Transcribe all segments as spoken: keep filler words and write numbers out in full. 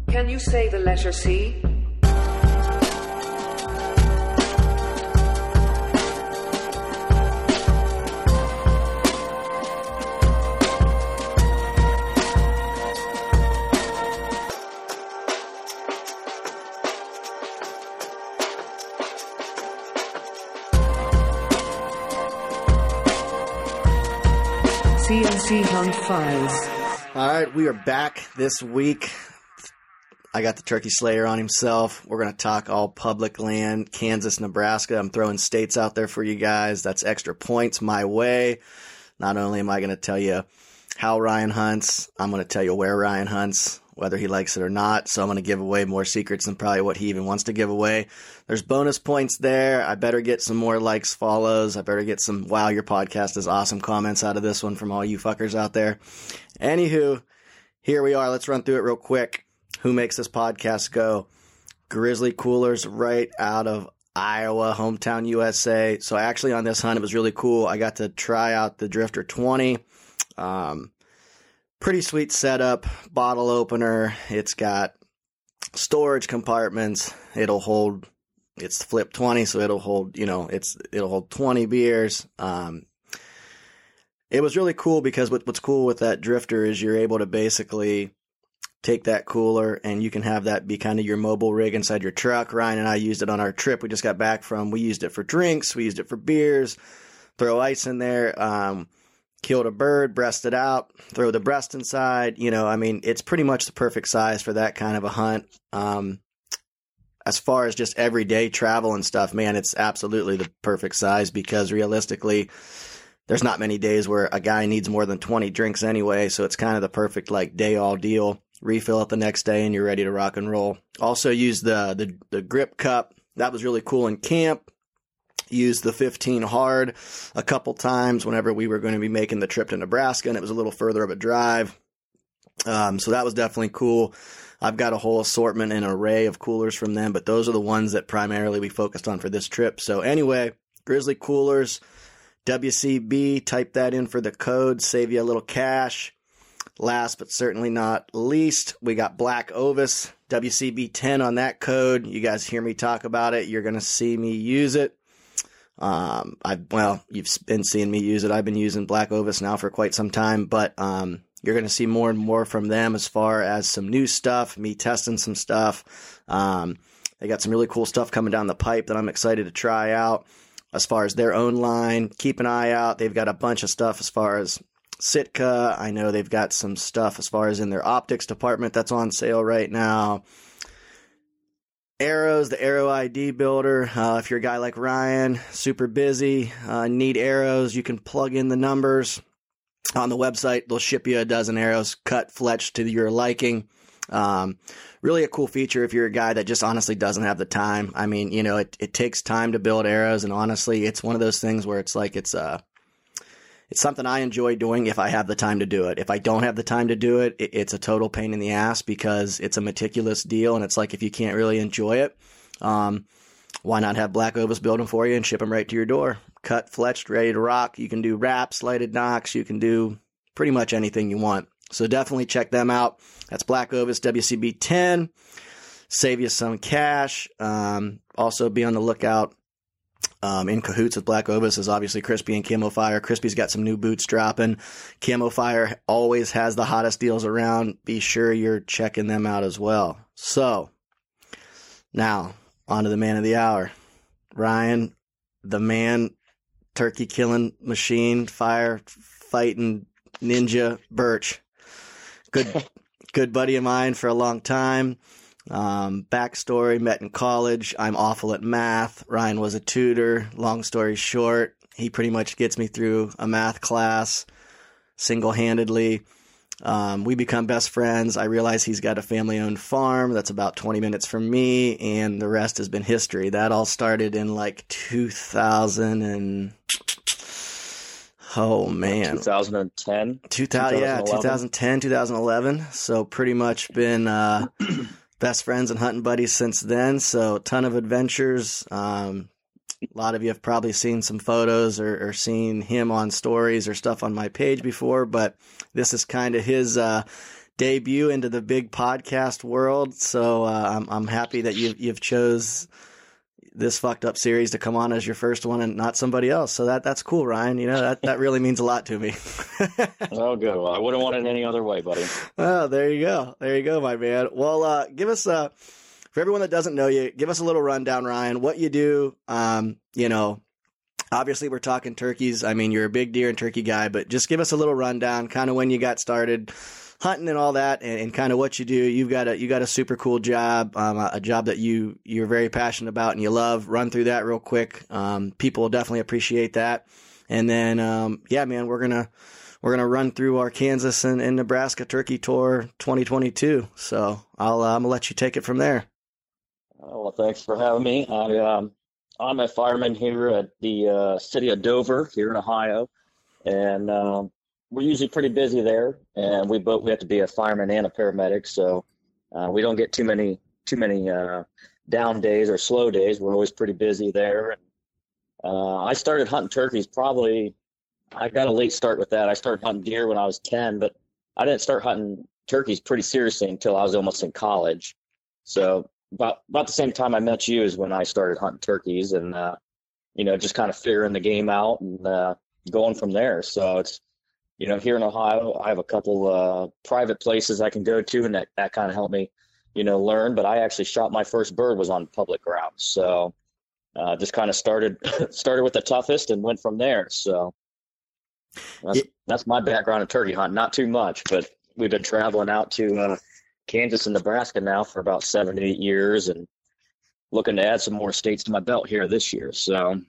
Can you say the letter C? C N C Hunt Files. All right, we are back this week. I got the Turkey Slayer on himself. We're going to talk all public land, Kansas, Nebraska. I'm throwing states out there for you guys. That's extra points my way. Not only am I going to tell you how Ryan hunts, I'm going to tell you where Ryan hunts, whether he likes it or not. So I'm going to give away more secrets than probably what he even wants to give away. There's bonus points there. I better get some more likes, follows. I better get some, wow, your podcast is awesome comments out of this one from all you fuckers out there. Anywho, here we are. Let's run through it real quick. Who makes this podcast go? Grizzly Coolers right out of Iowa, hometown U S A. So actually on this hunt, it was really cool. I got to try out the Drifter twenty. Um, pretty sweet setup, bottle opener. It's got storage compartments. It'll hold, it's flip twenty, so it'll hold, you know, it's, it'll hold twenty beers. Um, it was really cool because what, what's cool with that Drifter is you're able to basically take that cooler and you can have that be kind of your mobile rig inside your truck. Ryan and I used it on our trip we just got back from. We used it for drinks. We used it for beers, throw ice in there, um, killed a bird, breast it out, throw the breast inside. You know, I mean, it's pretty much the perfect size for that kind of a hunt. Um, as far as just everyday travel and stuff, man, it's absolutely the perfect size because realistically, there's not many days where a guy needs more than twenty drinks anyway. So it's kind of the perfect like day all deal. Refill it the next day and you're ready to rock and roll. Also use the, the, the grip cup. That was really cool in camp. Used the fifteen hard a couple times whenever we were going to be making the trip to Nebraska and it was a little further of a drive. Um, so that was definitely cool. I've got a whole assortment and array of coolers from them, but those are the ones that primarily we focused on for this trip. So anyway, Grizzly Coolers, W C B, type that in for the code, save you a little cash. Last but certainly not least, we got Black Ovis, W C B ten on that code. You guys hear me talk about it. You're going to see me use it. Um, I well, you've been seeing me use it. I've been using Black Ovis now for quite some time, but um, you're going to see more and more from them as far as some new stuff, me testing some stuff. Um, they got some really cool stuff coming down the pipe that I'm excited to try out. As far as their own line, keep an eye out. They've got a bunch of stuff as far as Sitka. I know they've got some stuff as far as in their optics department that's on sale right now. Arrows, the Arrow I D builder. Uh, if you're a guy like Ryan, super busy, uh, need arrows, you can plug in the numbers on the website. They'll ship you a dozen arrows, cut, fletched to your liking. Um, really a cool feature if you're a guy that just honestly doesn't have the time. I mean, you know, it, it takes time to build arrows, and honestly, it's one of those things where it's like it's uh It's something I enjoy doing if I have the time to do it. If I don't have the time to do it, it, it's a total pain in the ass because it's a meticulous deal. And it's like, if you can't really enjoy it, um, why not have Black Ovis build them for you and ship them right to your door? Cut, fletched, ready to rock. You can do wraps, lighted knocks. You can do pretty much anything you want. So definitely check them out. That's Black Ovis W C B ten. Save you some cash. Um, also be on the lookout. Um, in cahoots with Black Ovis is obviously Crispy and Camo Fire. Crispy's got some new boots dropping. Camo Fire always has the hottest deals around. Be sure you're checking them out as well. So, now, on to the man of the hour. Ryan, the man, turkey killing machine, fire fighting ninja Birch. Good, good buddy of mine for a long time. Um, backstory, met in college. I'm awful at math. Ryan was a tutor. Long story short, he pretty much gets me through a math class single-handedly. Um, we become best friends. I realize he's got a family-owned farm that's about twenty minutes from me, and the rest has been history. That all started in like two thousand and oh man, twenty ten, two thousand, yeah, twenty ten, twenty eleven. So pretty much been uh, best friends and hunting buddies since then. So a ton of adventures. Um, a lot of you have probably seen some photos or, or seen him on stories or stuff on my page before, but this is kind of his uh, debut into the big podcast world. So uh, I'm I'm happy that you've you've chose this fucked up series to come on as your first one and not somebody else. So that that's cool, Ryan. You know, that, that really means a lot to me. Oh, good. Well, I wouldn't want it any other way, buddy. Oh, there you go. There you go, my man. Well, uh, give us a, for everyone that doesn't know you, give us a little rundown, Ryan, what you do. Um, you know, obviously we're talking turkeys. I mean, you're a big deer and turkey guy, but just give us a little rundown, kind of when you got started hunting and all that, and, and kind of what you do. You've got a you got a super cool job, um, a, a job that you you're very passionate about and you love. Run through that real quick. Um, people will definitely appreciate that. And then, um, yeah, man, we're gonna we're gonna run through our Kansas and, and Nebraska Turkey Tour twenty twenty-two. So I'll uh, I'm gonna let you take it from there. Oh, well, thanks for having me. I um, I'm a fireman here at the uh, city of Dover here in Ohio, and um, we're usually pretty busy there, and we both we have to be a fireman and a paramedic, so uh, we don't get too many too many uh, down days or slow days. We're always pretty busy there. And, uh, I started hunting turkeys probably. I got a late start with that. I started hunting deer when I was ten, but I didn't start hunting turkeys pretty seriously until I was almost in college. So about about the same time I met you is when I started hunting turkeys, and uh, you know, just kind of figuring the game out and uh, going from there. So it's You know, here in Ohio, I have a couple uh, private places I can go to, and that, that kind of helped me, you know, learn. But I actually shot my first bird was on public grounds. So uh, just kind of started started with the toughest and went from there. So that's, yeah. that's my background in turkey hunting. Not too much, but we've been traveling out to uh, Kansas and Nebraska now for about seven to eight years and looking to add some more states to my belt here this year. So.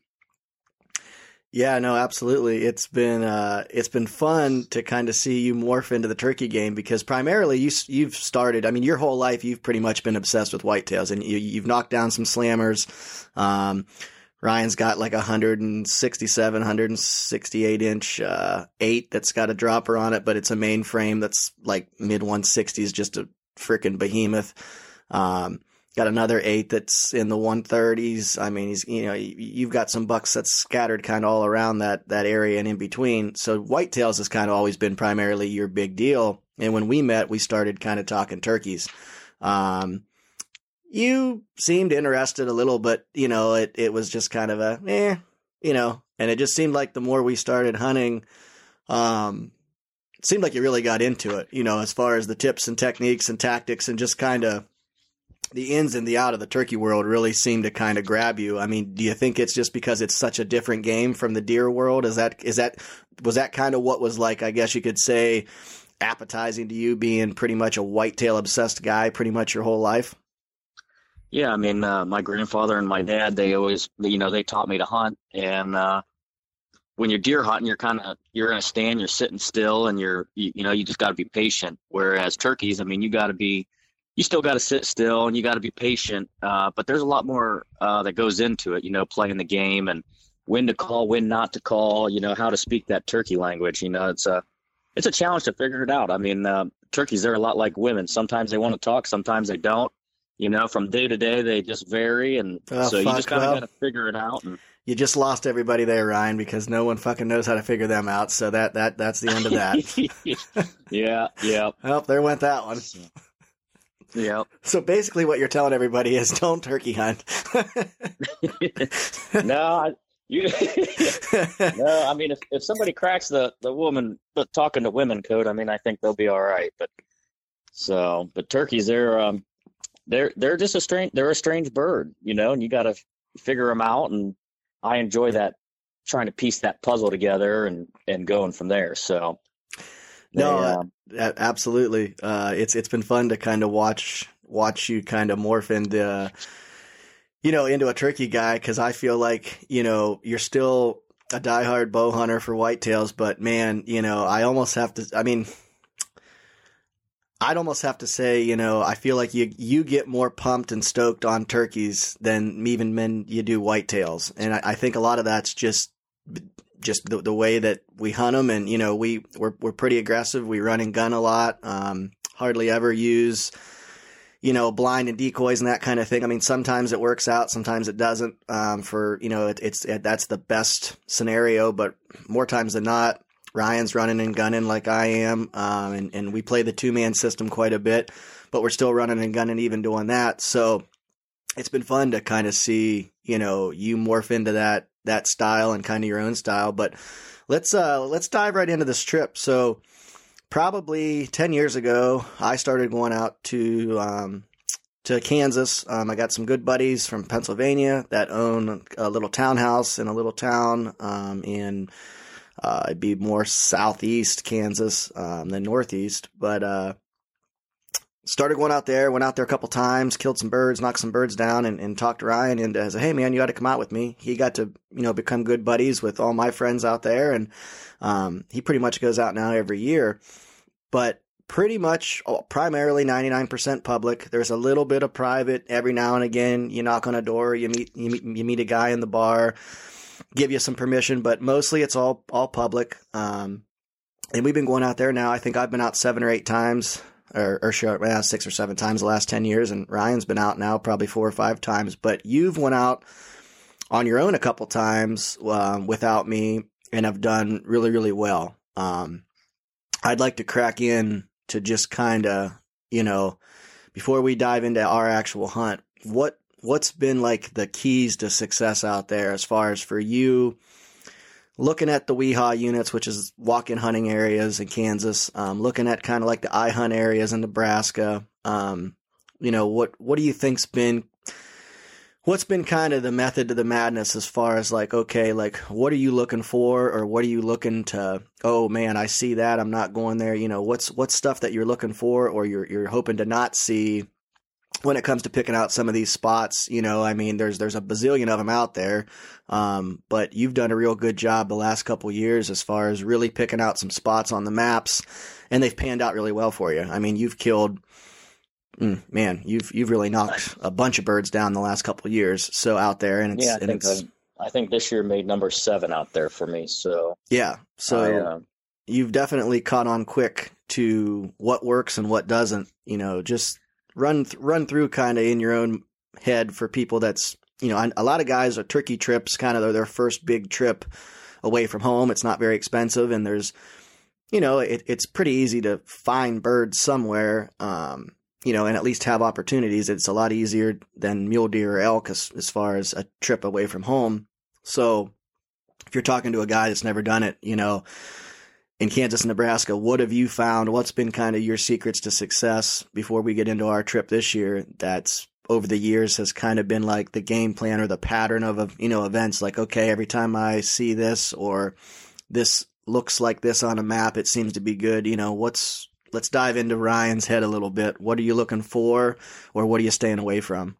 Yeah, no, absolutely. It's been uh, it's been fun to kind of see you morph into the turkey game, because primarily you you've started. I mean, your whole life you've pretty much been obsessed with whitetails, and you, you've knocked down some slammers. Um, Ryan's got like a one sixty-seven, one sixty-eight inch uh, eight that's got a dropper on it, but it's a main frame that's like mid one sixties, just a freaking behemoth. Um, Got another eight that's in the one thirties. I mean, he's, you know, you've got some bucks that's scattered kind of all around that, that area and in between. So whitetails has kind of always been primarily your big deal. And when we met, we started kind of talking turkeys. Um, you seemed interested a little, but, you know, it, it was just kind of a, eh, you know, and it just seemed like the more we started hunting, um, it seemed like you really got into it, you know, as far as the tips and techniques and tactics and just kind of, the ins and the out of the turkey world really seem to kind of grab you. I mean, do you think it's just because it's such a different game from the deer world? Is that, is that, was that kind of what was like, I guess you could say, appetizing to you, being pretty much a whitetail obsessed guy pretty much your whole life? Yeah. I mean, uh, my grandfather and my dad, they always, you know, they taught me to hunt. And, uh, when you're deer hunting, you're kind of, you're in a stand, you're sitting still, and you're, you, you know, you just got to be patient. Whereas turkeys, I mean, you got to be, you still got to sit still and you got to be patient. Uh, but there's a lot more uh, that goes into it, you know, playing the game and when to call, when not to call, you know, how to speak that turkey language. You know, it's a, it's a challenge to figure it out. I mean, uh, turkeys, they're a lot like women. Sometimes they want to talk, sometimes they don't. You know, from day to day, they just vary. And oh, so you fuck, just kind of well, got to figure it out. And you just lost everybody there, Ryan, because no one fucking knows how to figure them out. So that, that, that's the end of that. yeah. Yeah. Well, there went that one. Yeah. So basically what you're telling everybody is don't turkey hunt. no, I, you, no, I mean, if, if somebody cracks the, the woman, the talking to women code, I mean, I think they'll be all right. But so, but turkeys, they're, um, they're, they're just a strange, they're a strange bird, you know, and you got to figure them out. And I enjoy that, trying to piece that puzzle together and, and going from there. So. No, they, uh, absolutely. Uh, it's it's been fun to kind of watch watch you kind of morph into, uh, you know, into a turkey guy, because I feel like, you know, you're still a diehard bow hunter for whitetails, but man, you know, I almost have to. I mean, I'd almost have to say, you know, I feel like you you get more pumped and stoked on turkeys than even men you do whitetails, and I, I think a lot of that's just. just the, the way that we hunt them. And, you know, we, we're, we're pretty aggressive. We run and gun a lot. Um, hardly ever use, you know, blind and decoys and that kind of thing. I mean, sometimes it works out, sometimes it doesn't, um, for, you know, it, it's, it, that's the best scenario, but more times than not, Ryan's running and gunning like I am, um, and, and we play the two-man system quite a bit, but we're still running and gunning even doing that. So it's been fun to kind of see, you know, you morph into that that style and kind of your own style. But let's uh, let's dive right into this trip. So probably ten years ago, I started going out to um, to Kansas. Um, I got some good buddies from Pennsylvania that own a little townhouse in a little town um, in uh, it'd be more southeast Kansas um, than northeast, but uh, started going out there. Went out there a couple times, killed some birds, knocked some birds down, and, and talked to Ryan. And I said, "Hey man, you got to come out with me." He got to you know become good buddies with all my friends out there, and um, he pretty much goes out now every year. But pretty much primarily ninety-nine percent public. There's a little bit of private every now and again. You knock on a door, you meet you meet, you meet a guy in the bar, give you some permission, but mostly it's all all public. Um, and we've been going out there now. I think I've been out seven or eight times, or, or sure, well, six or seven times the last ten years, and Ryan's been out now probably four or five times. But you've went out on your own a couple times um, without me, and have done really really well. Um, I'd like to crack in to just kind of, you know, before we dive into our actual hunt, what, what's been like the keys to success out there as far as for you looking at the WIHA units, which is walk-in hunting areas in Kansas, um, looking at kind of like the iHunt areas in Nebraska. Um, you know, what, what do you think's been, what's been kind of the method to the madness as far as like, okay, like what are you looking for, or what are you looking to, oh man, I see that, I'm not going there. You know, what's, what's stuff that you're looking for, or you're, you're hoping to not see when it comes to picking out some of these spots. You know, I mean, there's, there's a bazillion of them out there. Um, but you've done a real good job the last couple of years as far as really picking out some spots on the maps, and they've panned out really well for you. I mean, you've killed, Mm, man, you've you've really knocked a bunch of birds down the last couple of years. So out there, and it's, yeah, I and think it's, I, I think this year made number seven out there for me. So yeah, so I, uh, you've definitely caught on quick to what works and what doesn't. You know, just run th- run through kind of in your own head for people. That's you know, a lot of guys are turkey trips, kind of their first big trip away from home. It's not very expensive, and there's you know, it, it's pretty easy to find birds somewhere. Um, you know, and at least have opportunities. It's a lot easier than mule deer or elk as, as far as a trip away from home. So if you're talking to a guy that's never done it, you know, in Kansas and Nebraska, what have you found? What's been kind of your secrets to success before we get into our trip this year? That's over the years has kind of been like the game plan or the pattern of, you know, events like, okay, every time I see this or this looks like this on a map, it seems to be good. You know, what's, let's dive into Ryan's head a little bit. What are you looking for, or what are you staying away from?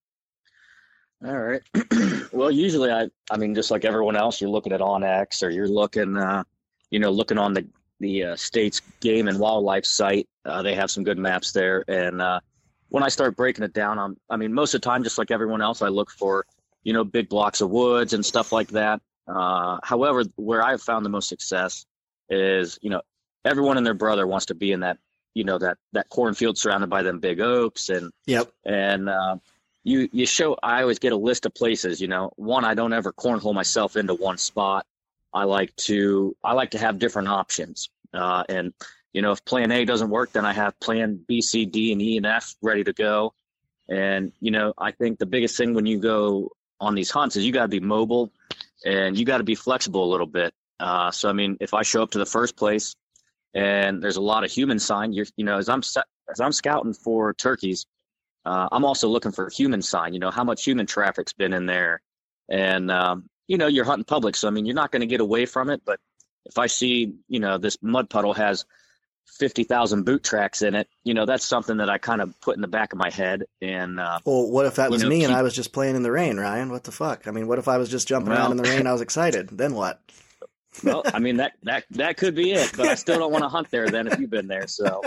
All right. Well, usually I, I mean, just like everyone else, you're looking at OnX, or you're looking, uh, you know, looking on the, the uh, state's game and wildlife site. Uh, they have some good maps there. And uh, when I start breaking it down, I'm, I mean, most of the time, just like everyone else, I look for, you know, big blocks of woods and stuff like that. Uh, however, where I've found the most success is, you know, everyone and their brother wants to be in that, you know, that, that cornfield surrounded by them big oaks. And, yep. And, uh, you, you show, I always get a list of places, you know, one, I don't ever cornhole myself into one spot. I like to, I like to have different options. Uh, and, you know, if plan A doesn't work, then I have plan B, C, D, and E and F ready to go. And, you know, I think the biggest thing when you go on these hunts is you got to be mobile and you got to be flexible a little bit. Uh, so, I mean, if I show up to the first place, and there's a lot of human sign, you're, you know, as I'm as I'm scouting for turkeys, uh, I'm also looking for human sign. You know, how much human traffic's been in there, and um, you know, you're hunting public, so I mean, you're not going to get away from it. But if I see, you know, this mud puddle has fifty thousand boot tracks in it, you know, that's something that I kind of put in the back of my head. And uh, well, what if that was you know, me keep, and I was just playing in the rain, Ryan? What the fuck? I mean, what if I was just jumping well, around in the rain? I was excited. Then what? Well, I mean, that, that, that could be it, but I still don't want to hunt there then if you've been there. So,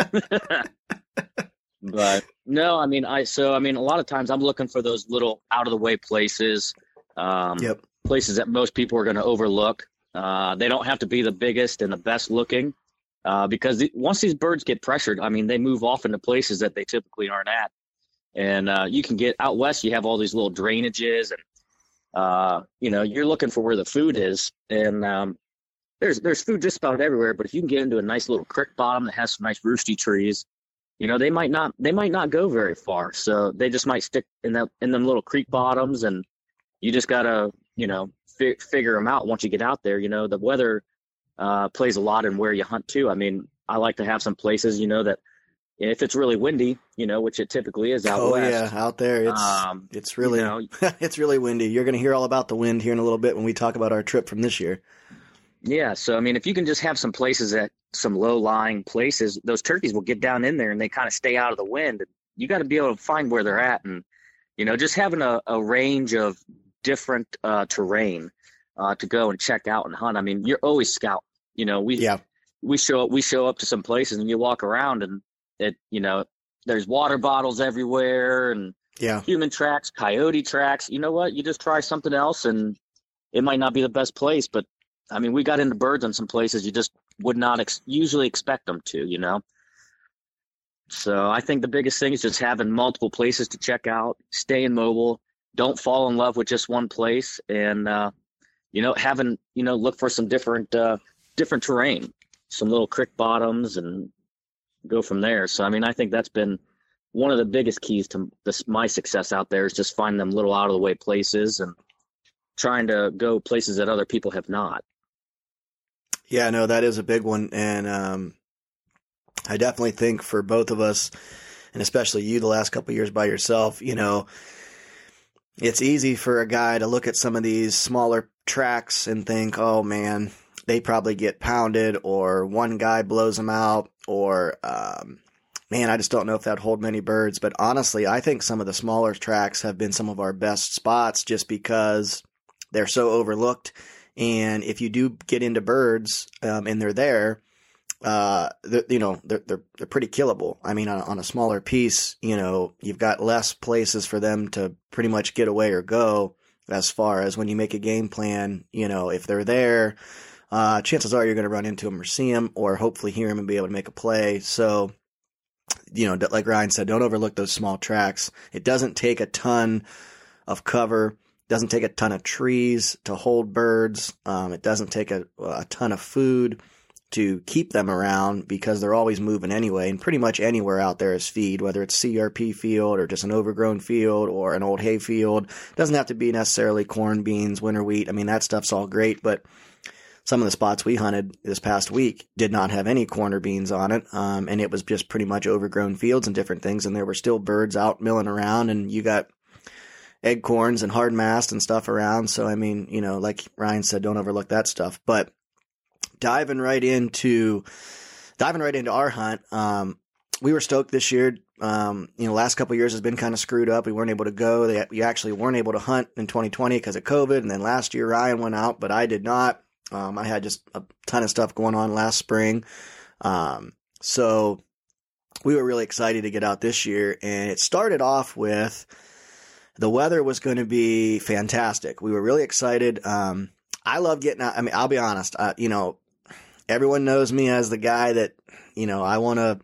but no, I mean, I, so, I mean, a lot of times I'm looking for those little out of the way places, um, yep. places that most people are going to overlook. Uh, they don't have to be the biggest and the best looking, uh, because the, once these birds get pressured, I mean, they move off into places that they typically aren't at. And, uh, you can get out west, you have all these little drainages and, uh, you know, you're looking for where the food is. And, um, there's there's food just about everywhere. But if you can get into a nice little creek bottom that has some nice roosty trees, you know, they might not they might not go very far. So they just might stick in that in them little creek bottoms, and you just gotta, you know, fi- figure them out once you get out there. You know, the weather uh, plays a lot in where you hunt too. I mean, I like to have some places, you know, that if it's really windy, you know, which it typically is out oh, west. yeah, out there. It's um, it's really you know, it's really windy. You're going to hear all about the wind here in a little bit when we talk about our trip from this year. Yeah, so I mean, if you can just have some places at some low-lying places, those turkeys will get down in there and they kind of stay out of the wind. You got to be able to find where they're at, and you know, just having a, a range of different uh, terrain uh, to go and check out and hunt. I mean, you're always scouting. You know, we yeah. we show we show up to some places and you walk around and it, you know, there's water bottles everywhere and yeah, human tracks, coyote tracks. You know what? You just try something else, and it might not be the best place, but I mean, we got into birds in some places you just would not ex- usually expect them to, you know? So I think the biggest thing is just having multiple places to check out, staying mobile, don't fall in love with just one place, and, uh, you know, having, you know, look for some different, uh, different terrain, some little creek bottoms, and go from there. So, I mean, I think that's been one of the biggest keys to this, my success out there, is just finding them little out of the way places and trying to go places that other people have not. Yeah, no, that is a big one. And um, I definitely think for both of us, and especially you the last couple of years by yourself, you know, it's easy for a guy to look at some of these smaller tracks and think, oh, man, they probably get pounded, or one guy blows them out, or, um, man, I just don't know if that'd hold many birds. But honestly, I think some of the smaller tracks have been some of our best spots just because they're so overlooked. And if you do get into birds um, and they're there, uh, they're, you know, they're, they're, they're pretty killable. I mean, on, on a smaller piece, you know, you've got less places for them to pretty much get away or go, as far as when you make a game plan. You know, if they're there, uh, chances are you're going to run into them or see them, or hopefully hear them and be able to make a play. So, you know, like Ryan said, don't overlook those small tracks. It doesn't take a ton of cover. Doesn't take a ton of trees to hold birds. Um, it doesn't take a, a ton of food to keep them around, because they're always moving anyway. And pretty much anywhere out there is feed, whether it's C R P field or just an overgrown field or an old hay field. It doesn't have to be necessarily corn, beans, winter wheat. I mean, that stuff's all great, but some of the spots we hunted this past week did not have any corn or beans on it. Um, and it was just pretty much overgrown fields and different things. And there were still birds out milling around, and you got acorns and hard mast and stuff around. So, I mean, you know, like Ryan said, don't overlook that stuff. But diving right into, diving right into our hunt, um, we were stoked this year. Um, you know, last couple of years has been kind of screwed up. We weren't able to go. They, we actually weren't able to hunt in twenty twenty because of COVID. And then last year Ryan went out, but I did not. Um, I had just a ton of stuff going on last spring. Um, so we were really excited to get out this year, and it started off with, the weather was going to be fantastic. We were really excited. Um, I love getting out. I mean, I'll be honest, uh, you know, everyone knows me as the guy that, you know, I want to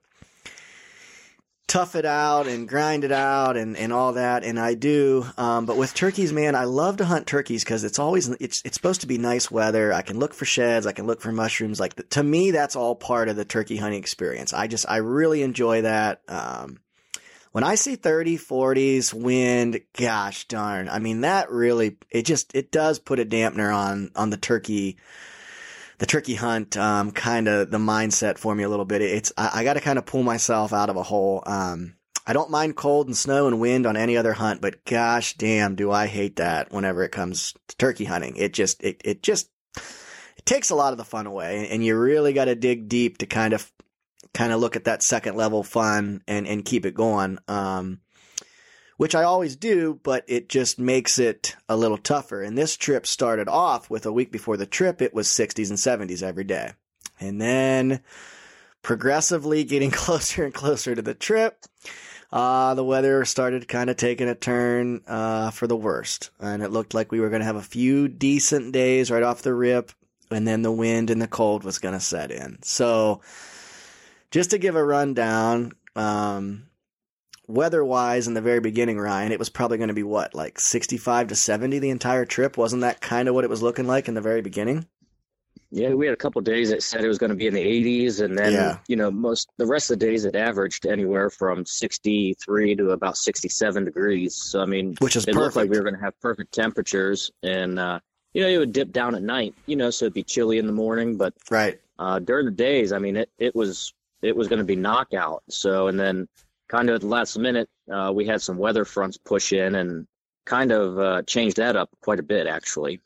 tough it out and grind it out and, and all that. And I do. Um, but with turkeys, man, I love to hunt turkeys because it's always, it's, it's supposed to be nice weather. I can look for sheds. I can look for mushrooms. Like the, to me, that's all part of the turkey hunting experience. I just, I really enjoy that. Um, when I see thirty, forties, wind, gosh darn, I mean, that really, it just, it does put a dampener on, on the turkey, the turkey hunt, um, kind of the mindset for me a little bit. It's, I, I got to kind of pull myself out of a hole. Um, I don't mind cold and snow and wind on any other hunt, but gosh damn, do I hate that whenever it comes to turkey hunting. It just, it, it just, it takes a lot of the fun away, and you really got to dig deep to kind of, kind of look at that second level fun and, and keep it going. Um, which I always do, but it just makes it a little tougher. And this trip started off with a week before the trip, it was sixties and seventies every day. And then progressively getting closer and closer to the trip, uh, the weather started kind of taking a turn uh, for the worst. And it looked like we were going to have a few decent days right off the rip, and then the wind and the cold was going to set in. So just to give a rundown, um, weather-wise in the very beginning, Ryan, it was probably going to be what, like sixty-five to seventy the entire trip? Wasn't that kind of what it was looking like in the very beginning? Yeah, we had a couple of days that said it was going to be in the eighties, and then Yeah. you know most the rest of the days it averaged anywhere from sixty-three to about sixty-seven degrees. So I mean, Which is it looked like perfect. we were going to have perfect temperatures, and uh, you know it would dip down at night. You know, so it'd be chilly in the morning, but Right. uh, during the days, I mean, it it was it was going to be knockout. So and then kind of at the last minute, uh, we had some weather fronts push in and kind of uh, changed that up quite a bit, actually.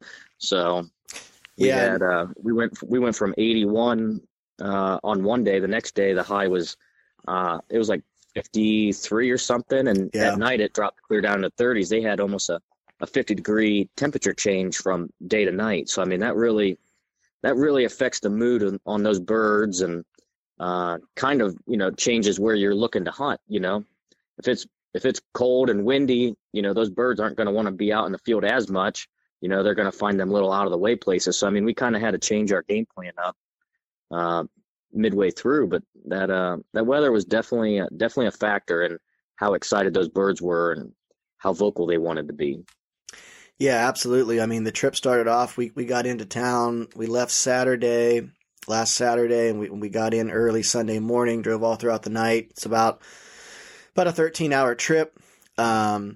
so. We Yeah. had uh, we went we went from eighty-one uh, on one day. The next day, the high was uh, it was like fifty-three or something, and Yeah. at night it dropped clear down to thirties. They had almost a, a fifty degree temperature change from day to night. So I mean that really that really affects the mood on, on those birds, and uh, kind of you know changes where you're looking to hunt. You know, if it's if it's cold and windy, you know those birds aren't going to want to be out in the field as much. You know, they're going to find them little out of the way places. So, I mean, we kind of had to change our game plan up uh, midway through, but that uh, that weather was definitely uh, definitely a factor in how excited those birds were and how vocal they wanted to be. Yeah, absolutely. I mean, the trip started off, we, we got into town, we left Saturday, last Saturday, and we, we got in early Sunday morning, drove all throughout the night. It's about, about a thirteen hour trip. Um,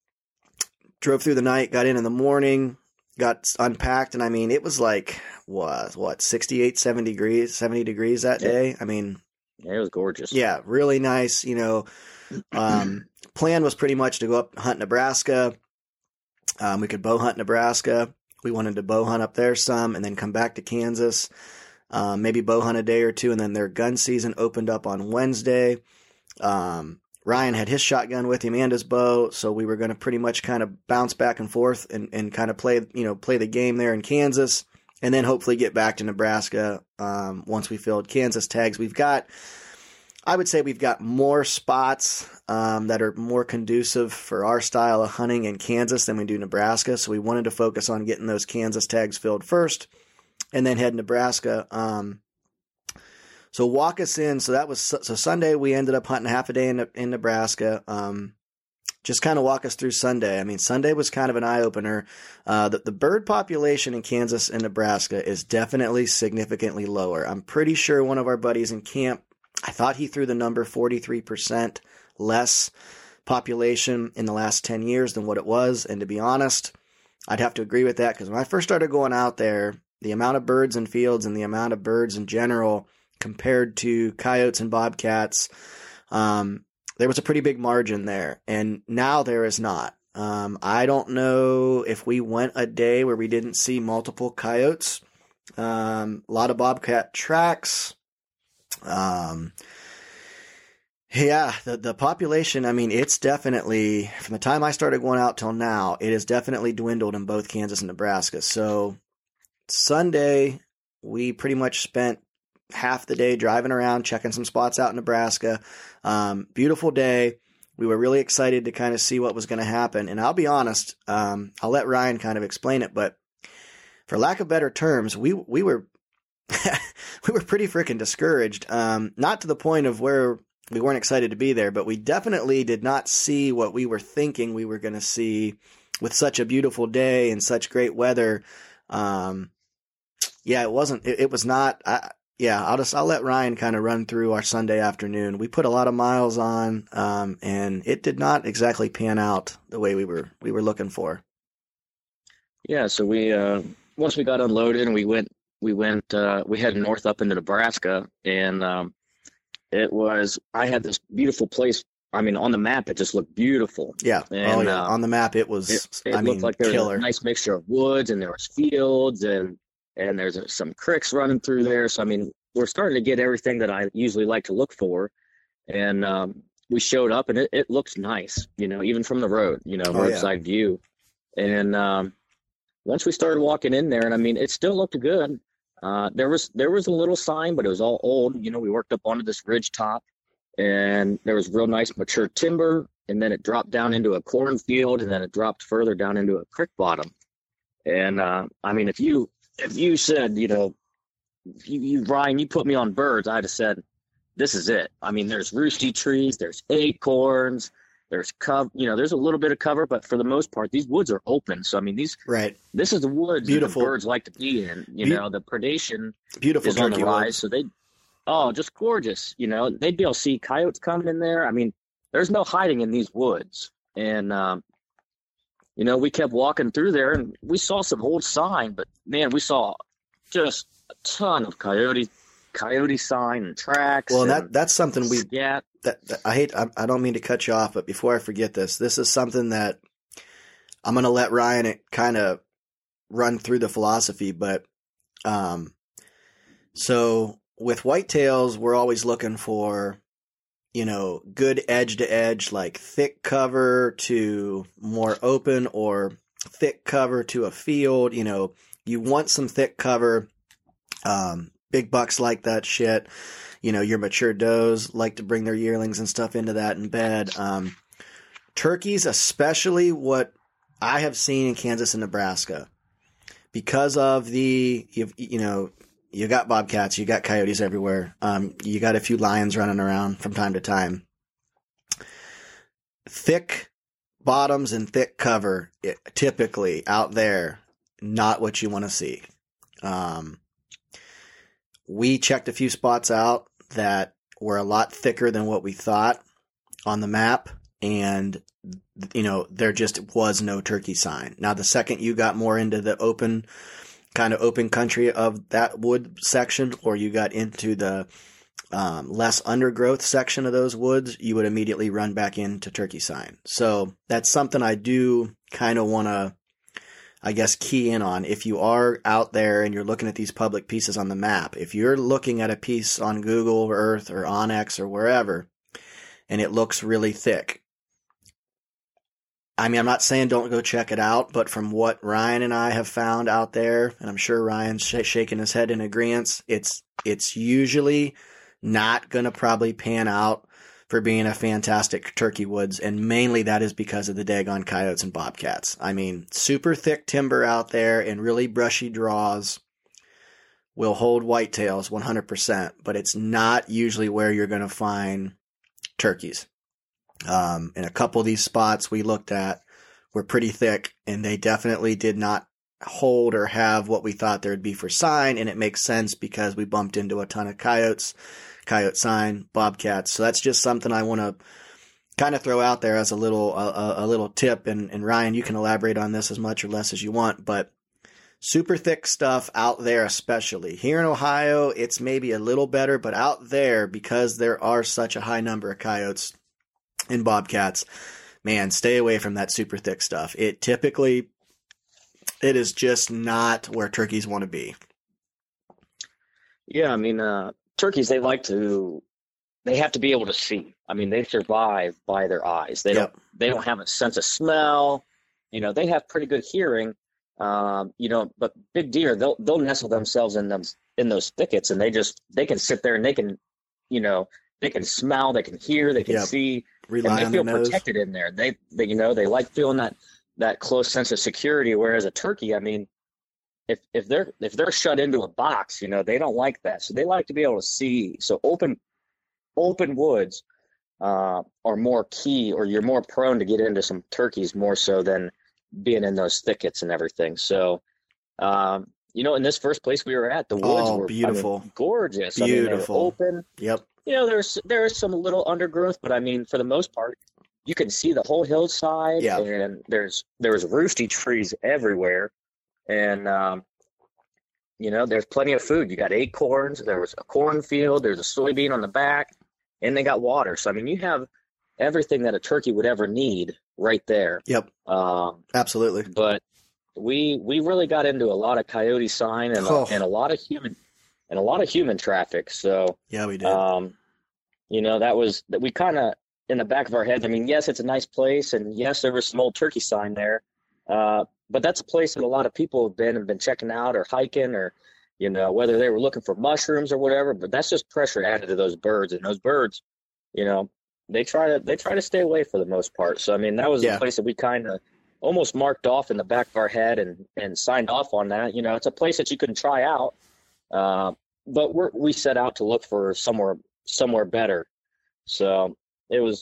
Drove through the night, got in in the morning, got unpacked, and I mean, it was like, what, what, sixty-eight, seventy degrees, seventy degrees that Yeah. day? I mean, Yeah, it was gorgeous. yeah, really nice. You know, um, plan was pretty much to go up hunt Nebraska. Um, we could bow hunt Nebraska. We wanted to bow hunt up there some and then come back to Kansas, um, maybe bow hunt a day or two, and then their gun season opened up on Wednesday. Um, Ryan had his shotgun with him and his bow, so we were going to pretty much kind of bounce back and forth and, and kind of play, you know, play the game there in Kansas, and then hopefully get back to Nebraska um, once we filled Kansas tags. We've got, I would say, we've got more spots um, that are more conducive for our style of hunting in Kansas than we do Nebraska. So we wanted to focus on getting those Kansas tags filled first, and then head Nebraska. Um, So walk us in. So that was so Sunday. We ended up hunting half a day in in Nebraska. Um, just kind of walk us through Sunday. I mean, Sunday was kind of an eye opener. Uh, the, the bird population in Kansas and Nebraska is definitely significantly lower. I'm pretty sure one of our buddies in camp, I thought he threw the number forty-three percent less population in the last ten years than what it was. And to be honest, I'd have to agree with that, because when I first started going out there, the amount of birds in fields and the amount of birds in general compared to coyotes and bobcats, um, there was a pretty big margin there, and now there is not. Um, I don't know if we went a day where we didn't see multiple coyotes, um, a lot of bobcat tracks. Um, yeah, the, the population, I mean, it's definitely, from the time I started going out till now, it has definitely dwindled in both Kansas and Nebraska. So Sunday, we pretty much spent half the day driving around, checking some spots out in Nebraska. Um, beautiful day. We were really excited to kind of see what was going to happen. And I'll be honest, um, I'll let Ryan kind of explain it, but for lack of better terms, we, we were, we were pretty freaking discouraged. Um, not to the point of where we weren't excited to be there, but we definitely did not see what we were thinking we were going to see with such a beautiful day and such great weather. Um, yeah, it wasn't, it, it was not, I, Yeah, I'll just I'll let Ryan kind of run through our Sunday afternoon. We put a lot of miles on, um, and it did not exactly pan out the way we were we were looking for. Yeah, so we uh, once we got unloaded, and we went we went uh, we headed north up into Nebraska, and um, it was I had this beautiful place. I mean, on the map, it just looked beautiful. Yeah, and, oh yeah. Uh, on the map, it was. It, it I looked mean, like there killer. was a nice mixture of woods, and there was fields, and and there's some creeks running through there. So I mean, we're starting to get everything that I usually like to look for, and um, we showed up, and it, it looks nice, you know, even from the road, you know, Oh, roadside yeah. view. And um, once we started walking in there, and I mean, it still looked good. Uh, there was there was a little sign, but it was all old. You know, we worked up onto this ridge top, and there was real nice mature timber, and then it dropped down into a cornfield, and then it dropped further down into a creek bottom. And uh, I mean, if you if you said, you know, you, you Ryan, you put me on birds, I'd have said, this is it. I mean, there's roosty trees, there's acorns, There's cover, you know, there's a little bit of cover, but for the most part, these woods are open. So I mean, these right. This is the woods Beautiful. that the birds like to be in. You Be- know, the predation Beautiful is on the turkey rise, woods. so they, oh, just gorgeous. You know, they'd be able to see coyotes coming in there. I mean, there's no hiding in these woods, and um, you know, we kept walking through there, and we saw some old sign, but man, we saw just a ton of coyote, coyote sign and tracks. Well, and that that's something we. Yeah. That, that I hate. I, I don't mean to cut you off, but before I forget this, this is something that I'm going to let Ryan kind of run through the philosophy. But um, so with whitetails, we're always looking for, you know, good edge to edge, like thick cover to more open, or thick cover to a field. You know, you want some thick cover. Um, big bucks like that shit. You know, your mature does like to bring their yearlings and stuff into that in bed. Um, turkeys, especially what I have seen in Kansas and Nebraska, because of the, you've, you know, you got bobcats, you got coyotes everywhere. Um, you got a few lions running around from time to time. Thick bottoms and thick cover, it, typically out there, not what you want to see. Um, we checked a few spots out that were a lot thicker than what we thought on the map, and you know, there just was no turkey sign. Now, the second you got more into the open, kind of open country of that wood section, or you got into the um, less undergrowth section of those woods, you would immediately run back into turkey sign. So that's something I do kind of want to, I guess, key in on. If you are out there and you're looking at these public pieces on the map, if you're looking at a piece on Google Earth or Onyx or wherever, and it looks really thick, I mean, I'm not saying don't go check it out, but from what Ryan and I have found out there, and I'm sure Ryan's sh- shaking his head in agreement, it's it's usually not going to probably pan out for being a fantastic turkey woods, and mainly that is because of the daggone coyotes and bobcats. I mean, super thick timber out there and really brushy draws will hold whitetails one hundred percent, but it's not usually where you're going to find turkeys. Um, and a couple of these spots we looked at were pretty thick, and they definitely did not hold or have what we thought there would be for sign, and it makes sense because we bumped into a ton of coyotes, coyote sign, bobcats. So that's just something I want to kind of throw out there as a little a, a little tip. And, and Ryan, you can elaborate on this as much or less as you want, but super thick stuff out there, especially here in Ohio, it's maybe a little better, but out there, because there are such a high number of coyotes and bobcats, man, stay away from that super thick stuff. It typically, it is just not where turkeys want to be. Yeah, I mean, uh, turkeys, they like to, they have to be able to see. I mean, they survive by their eyes. They Yep. don't, they don't have a sense of smell. You know, they have pretty good hearing. Um, you know, but big deer, they'll they'll nestle themselves in them in those thickets, and they just they can sit there and they can, you know, they can smell, they can hear, they can Yep. see, Rely and they on feel their nose. protected in there. They, they, you know, they like feeling that that close sense of security. Whereas a turkey, I mean, if if they're if they're shut into a box, you know, they don't like that. So they like to be able to see. So open open woods uh, are more key, or you're more prone to get into some turkeys more so than being in those thickets and everything. So, um, you know, in this first place we were at, the woods Oh, were beautiful. I mean, gorgeous. I mean, they were Beautiful. open. Yep. You know, there's there's some little undergrowth, but I mean, for the most part, you can see the whole hillside, Yeah. and there's there's roosty trees everywhere, and um, you know, there's plenty of food. You got acorns. There was a cornfield. There's a soybean on the back, and they got water. So I mean, you have everything that a turkey would ever need right there. Yep. Um, Absolutely. but we we really got into a lot of coyote sign and Oh. a, and a lot of human and a lot of human traffic. So. Yeah, we did. Um, you know, that was that we kind of in the back of our heads. I mean, yes, it's a nice place, and yes, there was some old turkey sign there, uh, but that's a place that a lot of people have been and been checking out or hiking, or you know, whether they were looking for mushrooms or whatever. But that's just pressure added to those birds, and those birds, you know, they try to they try to stay away for the most part. So I mean, that was Yeah. a place that we kind of almost marked off in the back of our head and and signed off on that. You know, it's a place that you can try out. Uh, But we're, we set out to look for somewhere somewhere better. So it was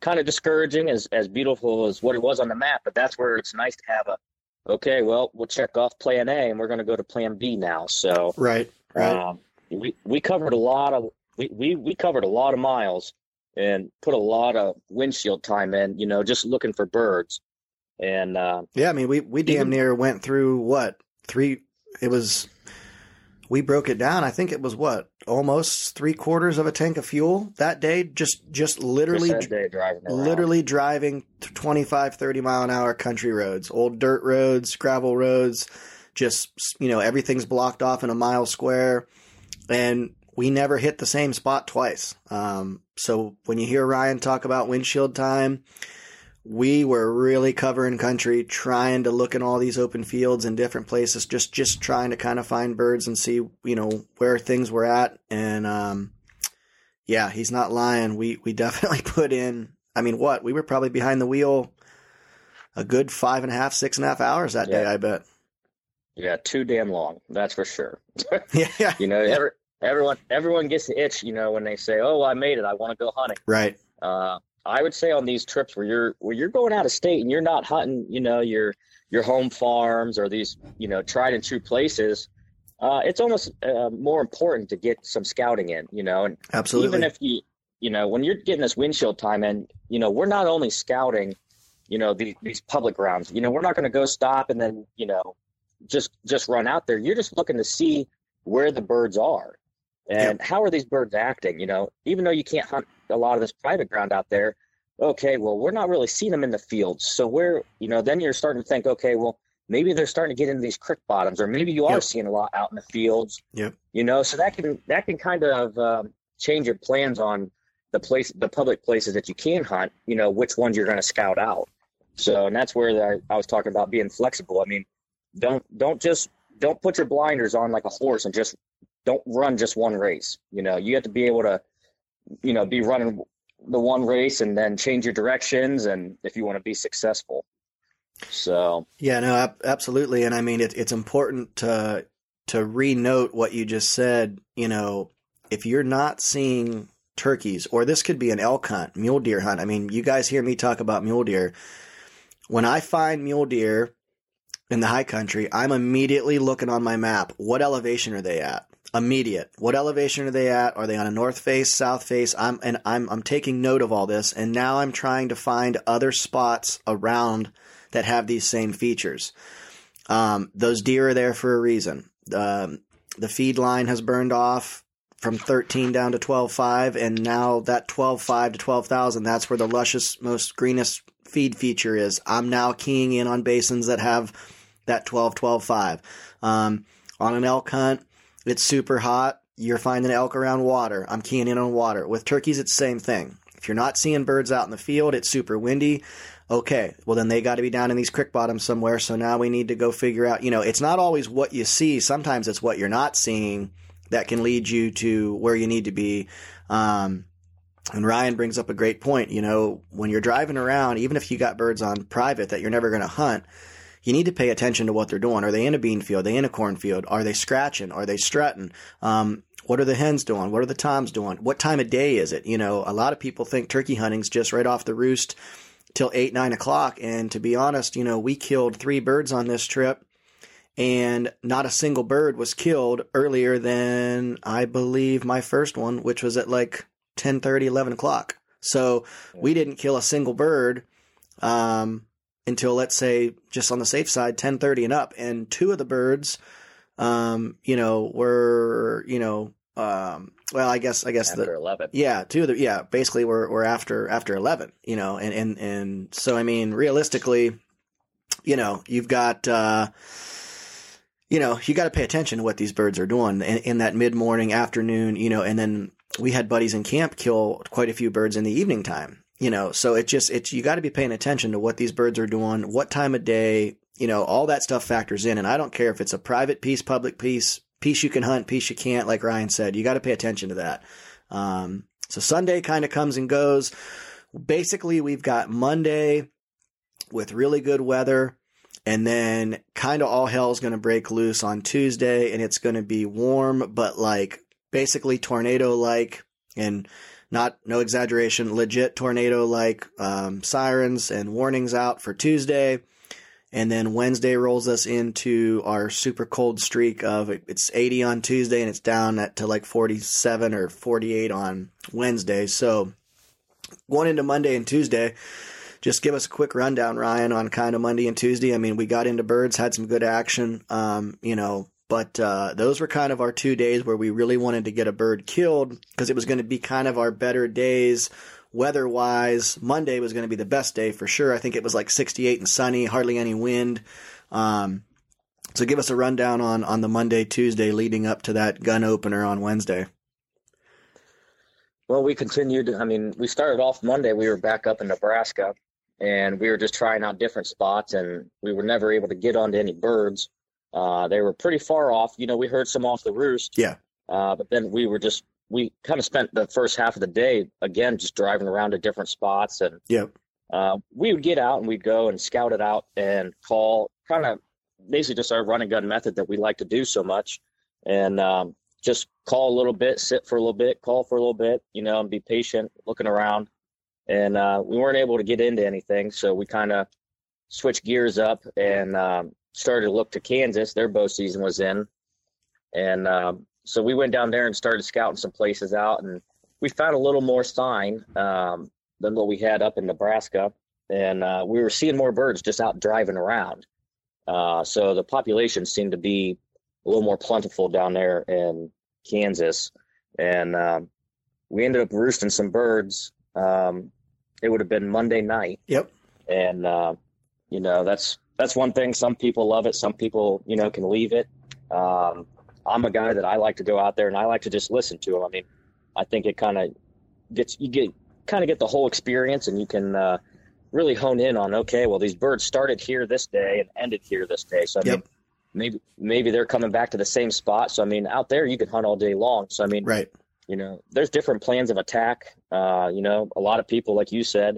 kind of discouraging, as as beautiful as what it was on the map. But that's where it's nice to have a, okay, well, we'll check off plan A and we're going to go to plan B now. So Right, right. um, we we covered a lot of we, we we covered a lot of miles and put a lot of windshield time in, you know, just looking for birds. And uh, Yeah, I mean, we, we damn even- near went through what? Three, it was, we broke it down. I think it was what? Almost three quarters of a tank of fuel that day. Just, just literally, just that day driving around. literally driving twenty-five, thirty mile an hour country roads, old dirt roads, gravel roads, just, you know, everything's blocked off in a mile square. And we never hit the same spot twice. Um, so when you hear Ryan talk about windshield time, we were really covering country, trying to look in all these open fields in different places, just, just trying to kind of find birds and see, you know, where things were at. And, um, yeah, he's not lying. We, we definitely put in, I mean, what? We were probably behind the wheel a good five and a half, six and a half hours that Yeah. day, I bet. Yeah, too damn long. That's for sure. Yeah. You know, every, everyone everyone gets the itch, you know, when they say, "Oh, I made it. I want to go hunting." Right. Uh, I would say on these trips where you're where you're going out of state and you're not hunting, you know, your your home farms or these, you know, tried and true places, uh, it's almost uh, more important to get some scouting in, you know, and Absolutely. even if you, you know, when you're getting this windshield time in, you know, we're not only scouting, you know, these, these public grounds, you know, we're not going to go stop and then, you know, just just run out there. You're just looking to see where the birds are and how are these birds acting, you know, even though you can't hunt a lot of this private ground out there. Okay, well, we're not really seeing them in the fields. So where, you know, then you're starting to think, okay, well, maybe they're starting to get into these creek bottoms, or maybe you are Yep. seeing a lot out in the fields. Yep. You know, so that can that can kind of um, change your plans on the place, the public places that you can hunt. You know, which ones you're going to scout out. So, and that's where the, I was talking about being flexible. I mean, don't don't just don't put your blinders on like a horse and just don't run just one race. You know, you have to be able to, you know, be running the one race and then change your directions, and if you want to be successful. So Yeah, no, ab- absolutely. And I mean, it, it's important to, to re-note what you just said. You know, if you're not seeing turkeys, or this could be an elk hunt, mule deer hunt. I mean, you guys hear me talk about mule deer. When I find mule deer in the high country, I'm immediately looking on my map. What elevation are they at? Immediate. What elevation are they at? Are they on a north face, south face? I'm and I'm I'm taking note of all this, and now I'm trying to find other spots around that have these same features. Um, those deer are there for a reason. Um, the feed line has burned off from thirteen down to twelve five, and now that twelve five to twelve thousand, that's where the luscious, most greenest feed feature is. I'm now keying in on basins that have that twelve twelve five. Um, on an elk hunt, it's super hot. You're finding elk around water. I'm keying in on water. With turkeys, it's the same thing. If you're not seeing birds out in the field, it's super windy. Okay, well then they got to be down in these creek bottoms somewhere. So now we need to go figure out, you know, it's not always what you see. Sometimes it's what you're not seeing that can lead you to where you need to be. Um, and Ryan brings up a great point. You know, when you're driving around, even if you got birds on private that you're never going to hunt, you need to pay attention to what they're doing. Are they in a bean field? Are they in a cornfield? Are they scratching? Are they strutting? Um, what are the hens doing? What are the toms doing? What time of day is it? You know, a lot of people think turkey hunting's just right off the roost till eight, nine o'clock. And to be honest, you know, we killed three birds on this trip, and not a single bird was killed earlier than, I believe, my first one, which was at like ten thirty, eleven o'clock. So we didn't kill a single bird, um, until, let's say, just on the safe side, ten thirty and up. And two of the birds, um, you know, were, you know, um, well, I guess, I guess after the, eleven. yeah, two of the, yeah, basically we're, we're after, after eleven, you know, and, and, and so, I mean, realistically, you know, you've got, uh, you know, you got to pay attention to what these birds are doing in, in that mid morning, afternoon, you know, and then we had buddies in camp kill quite a few birds in the evening time. You know, so it just, it's, you got to be paying attention to what these birds are doing, what time of day, you know, all that stuff factors in. And I don't care if it's a private piece, public piece, piece you can hunt, piece you can't, like Ryan said, you got to pay attention to that. Um, so Sunday kind of comes and goes. Basically, we've got Monday with really good weather, and then kind of all hell's going to break loose on Tuesday, and it's going to be warm, but like basically tornado-like, and not no exaggeration, legit tornado-like um, sirens and warnings out for Tuesday. And then Wednesday rolls us into our super cold streak of it's eighty on Tuesday and it's down at, to like forty-seven or forty-eight on Wednesday. So going into Monday and Tuesday, just give us a quick rundown, Ryan, on kind of Monday and Tuesday. I mean, we got into birds, had some good action, um, you know, but uh, those were kind of our two days where we really wanted to get a bird killed because it was going to be kind of our better days. Weather-wise, Monday was going to be the best day for sure. I think it was like sixty-eight and sunny, hardly any wind. Um, so give us a rundown on, on the Monday, Tuesday leading up to that gun opener on Wednesday. Well, we continued. I mean, we started off Monday. We were back up in Nebraska, and we were just trying out different spots, and we were never able to get onto any birds. Uh, they were pretty far off. You know, we heard some off the roost. Yeah. Uh, but then we were just we kind of spent the first half of the day, again, just driving around to different spots. And yep. uh, we would get out and we'd go and scout it out and call, kind of basically just our run and gun method that we like to do so much. And um, just call a little bit, sit for a little bit, call for a little bit, you know, and be patient, looking around. And uh, we weren't able to get into anything. So we kind of switched gears up and um, started to look to Kansas. Their bow season was in. And um, so we went down there and started scouting some places out, and we found a little more sign um, than what we had up in Nebraska. And uh, we were seeing more birds just out driving around. Uh, so the population seemed to be a little more plentiful down there in Kansas. And um, we ended up roosting some birds. Um, it would have been Monday night. Yep. And, uh, you know, that's that's one thing. Some people love it. Some people, you know, can leave it. Um, I'm a guy that I like to go out there and I like to just listen to them. I mean, I think it kind of gets, you get kind of get the whole experience, and you can uh, really hone in on, okay, well, these birds started here this day and ended here this day. So, I yep. mean, maybe, maybe they're coming back to the same spot. So, I mean, out there you can hunt all day long. So, I mean, right. you know, there's different plans of attack. Uh, you know, a lot of people, like you said,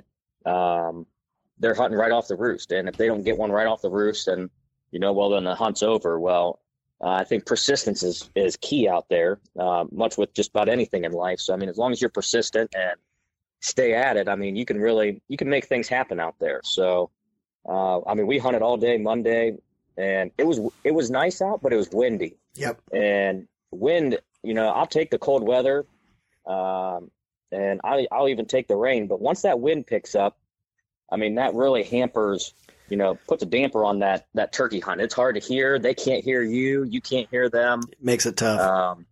um, they're hunting right off the roost. And if they don't get one right off the roost, then, you know, well, then the hunt's over. Well, Uh, I think persistence is, is key out there, uh, much with just about anything in life. So, I mean, as long as you're persistent and stay at it, I mean, you can really, you can make things happen out there. So, uh, I mean, we hunted all day Monday, and it was, it was nice out, but it was windy. Yep. And wind, you know, I'll take the cold weather, um, and I, I'll even take the rain. But once that wind picks up, I mean, that really hampers, you know, puts a damper on that, that turkey hunt. It's hard to hear. They can't hear you. You can't hear them. It makes it tough. Um,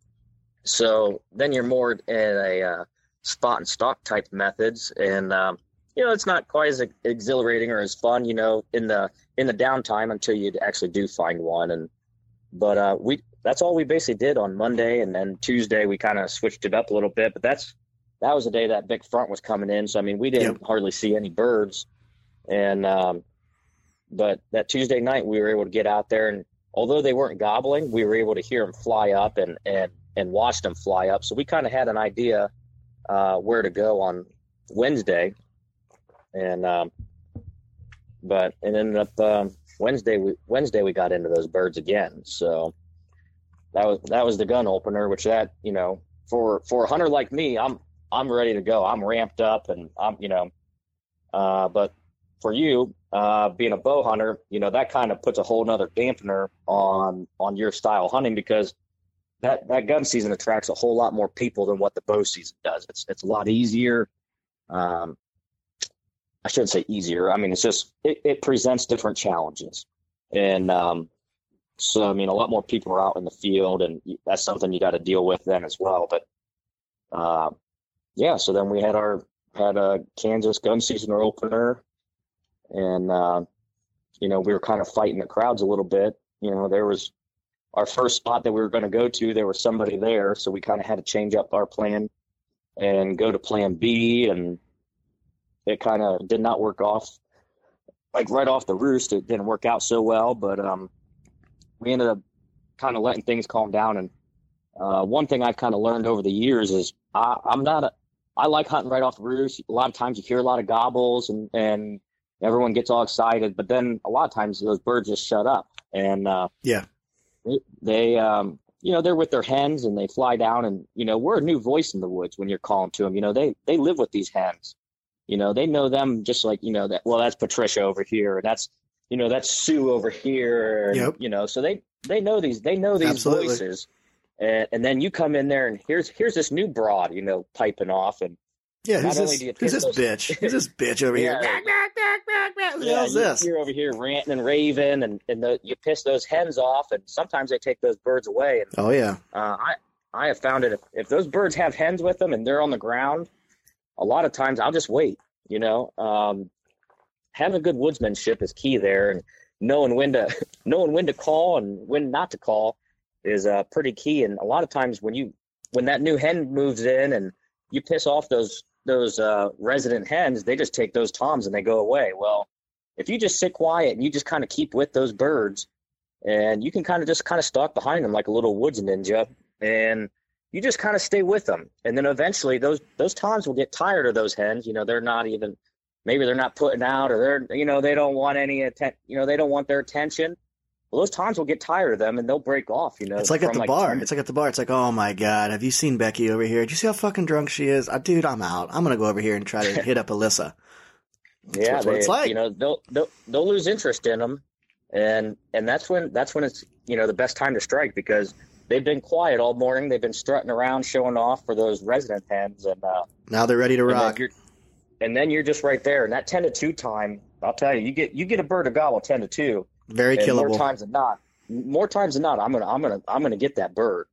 so then you're more in a uh, spot and stalk type methods. And, um, you know, it's not quite as exhilarating or as fun, you know, in the, in the downtime until you actually do find one. And, but uh, we, that's all we basically did on Monday. And then Tuesday, we kind of switched it up a little bit, but that's, that was the day that big front was coming in. So, I mean, we didn't yep. hardly see any birds. And, um, but that Tuesday night we were able to get out there, and although they weren't gobbling, we were able to hear them fly up and, and, and watch them fly up. So we kind of had an idea uh, where to go on Wednesday. And, um, but it ended up um, Wednesday, we, Wednesday we got into those birds again. So that was, that was the gun opener, which that, you know, for, for a hunter like me, I'm, I'm ready to go. I'm ramped up, and I'm, you know, uh, but for you, uh, being a bow hunter, you know, that kind of puts a whole nother dampener on, on your style hunting, because that, that gun season attracts a whole lot more people than what the bow season does. It's, it's a lot easier. Um, I shouldn't say easier. I mean, it's just, it, it presents different challenges. And, um, so, I mean, a lot more people are out in the field, and that's something you got to deal with then as well. But, uh, yeah, so then we had our, had a Kansas gun season opener. And, uh, you know, we were kind of fighting the crowds a little bit. You know, there was our first spot that we were going to go to, there was somebody there. So we kind of had to change up our plan and go to plan B. And it kind of did not work off, like right off the roost. It didn't work out so well, but um, we ended up kind of letting things calm down. And uh, one thing I've kind of learned over the years is I, I'm not a, I like hunting right off the roost. A lot of times you hear a lot of gobbles, and, and everyone gets all excited, but then a lot of times those birds just shut up. And, uh, yeah, they, they um, you know, they're with their hens and they fly down, and, you know, we're a new voice in the woods when you're calling to them. You know, they, they live with these hens. You know, they know them just like, you know, that, well, that's Patricia over here. And that's, you know, that's Sue over here. And, Yep. you know, so they, they know these, they know these Absolutely. voices. And, and then you come in there and here's, here's this new broad, you know, piping off. And Yeah, not who's only this, do you who's piss this those- bitch? Who's this bitch over here? Yeah. Who the yeah, hell's you, this? you're over here ranting and raving, and, and the, you piss those hens off, and sometimes they take those birds away. And Oh, yeah. uh, I, I have found it if, if those birds have hens with them and they're on the ground, a lot of times I'll just wait. You know, um, having good woodsmanship is key there, and knowing when to knowing when to call and when not to call is uh, pretty key. And a lot of times when you when that new hen moves in and you piss off those those uh, resident hens, they just take those toms and they go away. Well, if you just sit quiet and you just kind of keep with those birds, and you can kind of just kind of stalk behind them like a little woods ninja, and you just kind of stay with them. And then eventually those, those toms will get tired of those hens. You know, they're not even, maybe they're not putting out, or they're, you know, they don't want any attention, you know, they don't want their attention. Well, those toms will get tired of them and they'll break off, you know. It's like at from, the bar. It's like at the bar. It's like, oh my God, have you seen Becky over here? Did you see how fucking drunk she is? Uh, dude, I'm out. I'm going to go over here and try to hit up Alyssa. That's yeah, what they, it's like. you know, they'll, they'll, they'll lose interest in them. And, and that's when, that's when it's, you know, the best time to strike, because they've been quiet all morning. They've been strutting around, showing off for those resident hens. And, uh, Now they're ready to and then rock. you're, and then you're just right there. And that ten to two time, I'll tell you, you get, you get a bird to gobble ten to two. Very And more killable. times than not, more times than not, I'm gonna, I'm gonna, I'm gonna get that bird.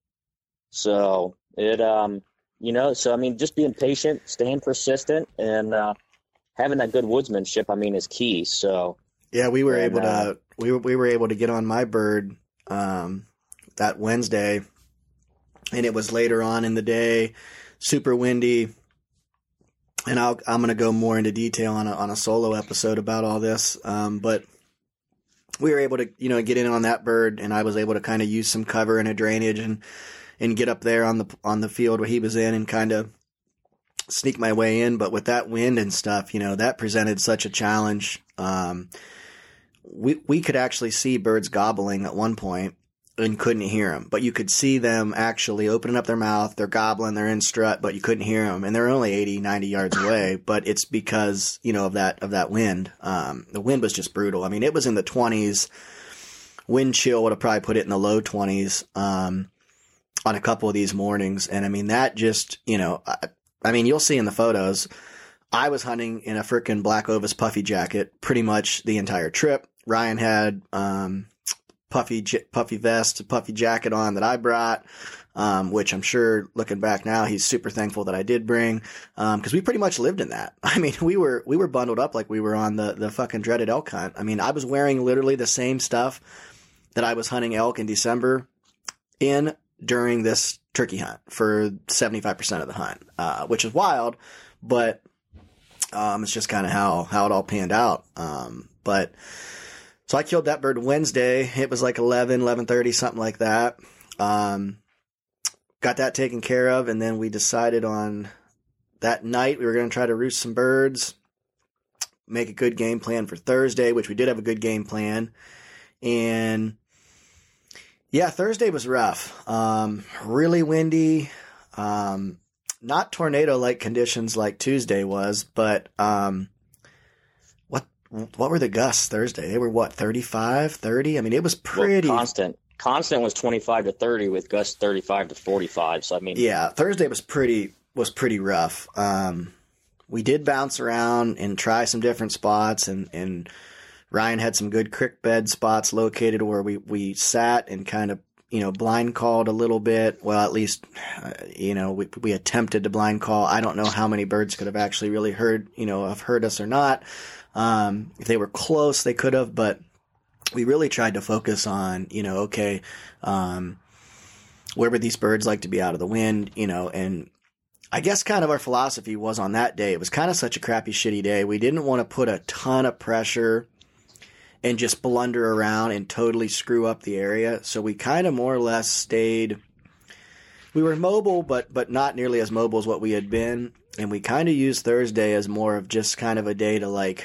So it, um, you know, so I mean, just being patient, staying persistent, and uh, having that good woodsmanship, I mean, is key. So Yeah, we were And, able uh, to we were we were able to get on my bird um, that Wednesday, and it was later on in the day, super windy, and I'll, I'm going to go more into detail on a, on a solo episode about all this. Um, but we were able to you know get in on that bird, and I was able to kind of use some cover and a drainage and and get up there on the on the field where he was in and kind of sneak my way in. But with that wind and stuff, you know, that presented such a challenge. Um, we we could actually see birds gobbling at one point and couldn't hear them, but you could see them actually opening up their mouth. They're gobbling, they're in strut, but you couldn't hear them, and they're only eighty, ninety yards away. But it's because you know of that of that wind. Um, the wind was just brutal. I mean, it was in the twenties. Wind chill would have probably put it in the low twenties um, on a couple of these mornings, and I mean that just you know. I, I mean, you'll see in the photos. I was hunting in a frickin' Black Ovis puffy jacket pretty much the entire trip. Ryan had um, puffy puffy vest, puffy jacket on that I brought, um, which I'm sure looking back now, he's super thankful that I did bring, because um, we pretty much lived in that. I mean, we were we were bundled up like we were on the the fucking dreaded elk hunt. I mean, I was wearing literally the same stuff that I was hunting elk in December in during this turkey hunt for seventy-five percent of the hunt, uh, which is wild, but um, it's just kind of how, how it all panned out. Um, but so I killed that bird Wednesday. It was like eleven, eleven thirty, something like that. Um, got that taken care of. And then we decided on that night we were going to try to roost some birds, make a good game plan for Thursday, which we did have a good game plan. And yeah, Thursday was rough. Um, really windy. Um, not tornado-like conditions like Tuesday was, but um, what what were the gusts Thursday? They were what, thirty-five, thirty? I mean, it was pretty well, constant. Constant was twenty-five to thirty with gusts thirty-five to forty-five. So I mean, yeah, Thursday was pretty was pretty rough. Um, we did bounce around and try some different spots, and and Ryan had some good creek bed spots located where we, we sat and kind of, you know, blind called a little bit. Well, at least, uh, you know, we, we attempted to blind call. I don't know how many birds could have actually really heard, you know, have heard us or not. Um, if they were close, they could have, but we really tried to focus on, you know, okay, um, where would these birds like to be out of the wind, you know, and I guess kind of our philosophy was on that day, it was kind of such a crappy, shitty day. We didn't want to put a ton of pressure and just blunder around and totally screw up the area. So we kind of more or less stayed, we were mobile, but, but not nearly as mobile as what we had been. And we kind of used Thursday as more of just kind of a day to like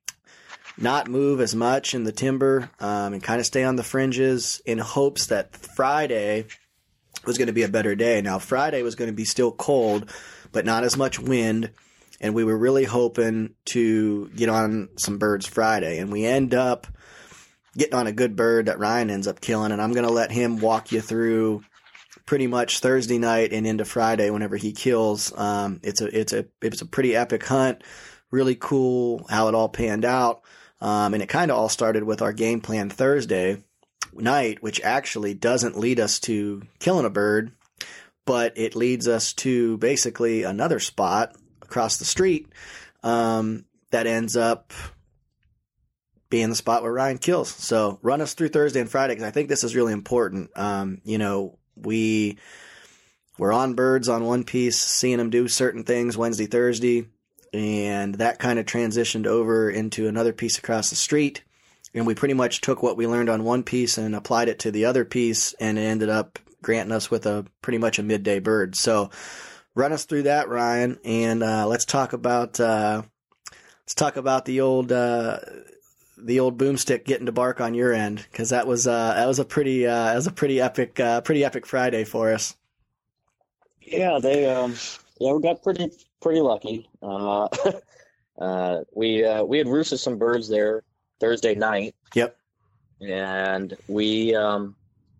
not move as much in the timber, um, and kind of stay on the fringes in hopes that Friday was going to be a better day. Now, Friday was going to be still cold, but not as much wind. And we were really hoping to get on some birds Friday. And we end up getting on a good bird that Ryan ends up killing. And I'm going to let him walk you through pretty much Thursday night and into Friday whenever he kills. Um, it's a, it's a, it's a pretty epic hunt. Really cool how it all panned out. Um, and it kind of all started with our game plan Thursday night, which actually doesn't lead us to killing a bird, but it leads us to basically another spot across the street um, that ends up being the spot where Ryan kills. So run us through Thursday and Friday, because I think this is really important. Um, you know, we were on birds on one piece, seeing them do certain things Wednesday, Thursday, and that kind of transitioned over into another piece across the street. And we pretty much took what we learned on one piece and applied it to the other piece, and it ended up granting us with a pretty much a midday bird. So run us through that, Ryan, and uh, let's talk about uh, let's talk about the old uh, the old boomstick getting to bark on your end, because that was uh, that was a pretty uh, that was a pretty epic uh, pretty epic Friday for us. Yeah, they um, yeah we got pretty pretty lucky. Uh, uh, we uh, we had roosted some birds there Thursday night. Yep. And we, um,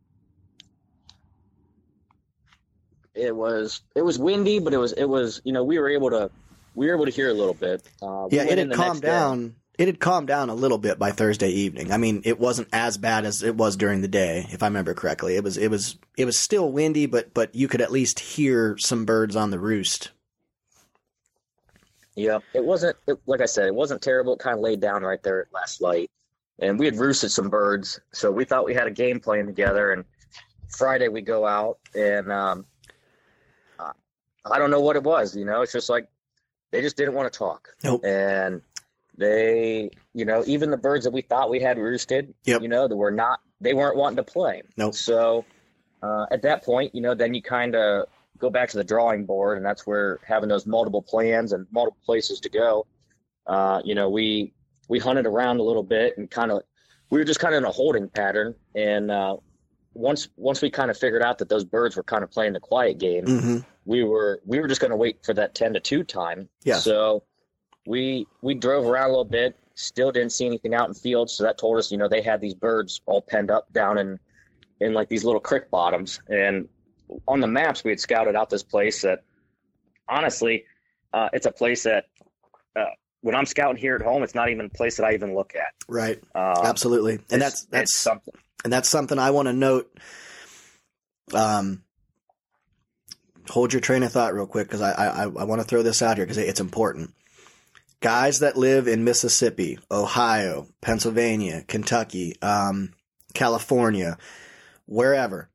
it was, it was windy, but it was, it was, you know, we were able to, we were able to hear a little bit. Uh, we yeah, it had calmed down. Day. It had calmed down a little bit by Thursday evening. I mean, it wasn't as bad as it was during the day, if I remember correctly. It was, it was, it was still windy, but, but you could at least hear some birds on the roost. Yeah, it wasn't, it, like I said, it wasn't terrible. It kind of laid down right there at last light. And we had roosted some birds, so we thought we had a game plan together. And Friday we go out, and um, I don't know what it was. You know, it's just like they just didn't want to talk. Nope. And they, you know, even the birds that we thought we had roosted, yep. you know, they were not, they weren't wanting to play. Nope. So uh, at that point, you know, then you kind of go back to the drawing board, and that's where having those multiple plans and multiple places to go. Uh, you know, we we hunted around a little bit and kind of we were just kind of in a holding pattern. And uh, once once we kind of figured out that those birds were kind of playing the quiet game, mm-hmm. we were we were just going to wait for that ten to two time. Yeah. So we we drove around a little bit, still didn't see anything out in fields. So that told us, you know, they had these birds all penned up down in in like these little creek bottoms. And on the maps, we had scouted out this place that, honestly, uh, it's a place that uh, when I'm scouting here at home, it's not even a place that I even look at. Right. Um, Absolutely. And that's that's something. And that's something I want to note. Um, hold your train of thought real quick, because I I, I want to throw this out here because it's important. Guys that live in Mississippi, Ohio, Pennsylvania, Kentucky, um, California, wherever.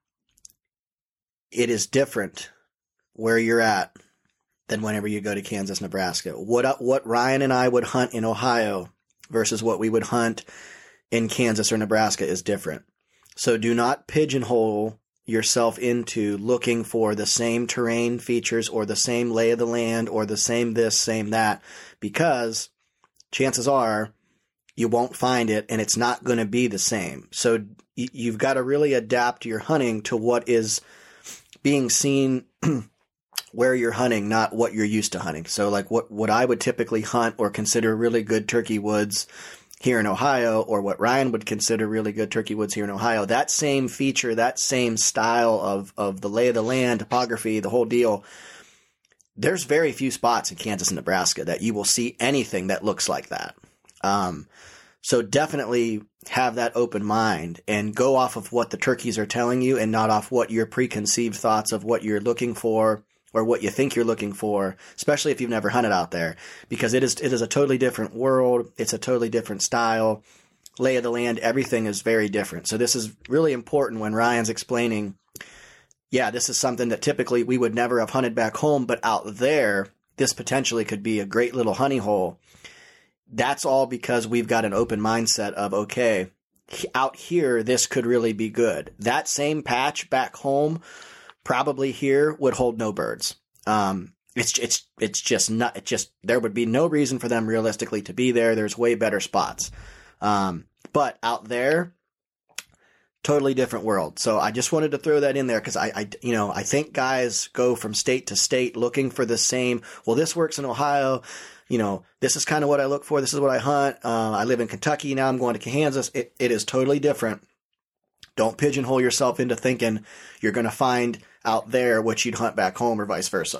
It is different where you're at than whenever you go to Kansas, Nebraska. What what Ryan and I would hunt in Ohio versus what we would hunt in Kansas or Nebraska is different. So do not pigeonhole yourself into looking for the same terrain features or the same lay of the land or the same this, same that, because chances are you won't find it and it's not going to be the same. So you've got to really adapt your hunting to what is being seen where you're hunting, not what you're used to hunting. So like what, what I would typically hunt or consider really good turkey woods here in Ohio, or what Ryan would consider really good turkey woods here in Ohio, that same feature, that same style of, of the lay of the land, topography, the whole deal, there's very few spots in Kansas and Nebraska that you will see anything that looks like that. Um, so definitely have that open mind and go off of what the turkeys are telling you and not off what your preconceived thoughts of what you're looking for or what you think you're looking for, especially if you've never hunted out there, because it is, it is a totally different world. It's a totally different style, lay of the land. Everything is very different. So this is really important when Ryan's explaining, yeah, this is something that typically we would never have hunted back home, but out there, this potentially could be a great little honey hole. That's all because we've got an open mindset of, okay, out here, this could really be good. That same patch back home, probably here, would hold no birds. Um, it's, it's, it's just not, it just, there would be no reason for them realistically to be there. There's way better spots. Um, but out there, totally different world. So I just wanted to throw that in there because I, I, you know, I think guys go from state to state looking for the same. Well, this works in Ohio. You know, this is kind of what I look for. This is what I hunt. Uh, I live in Kentucky. Now I'm going to Kansas. It, it is totally different. Don't pigeonhole yourself into thinking you're going to find out there what you'd hunt back home or vice versa.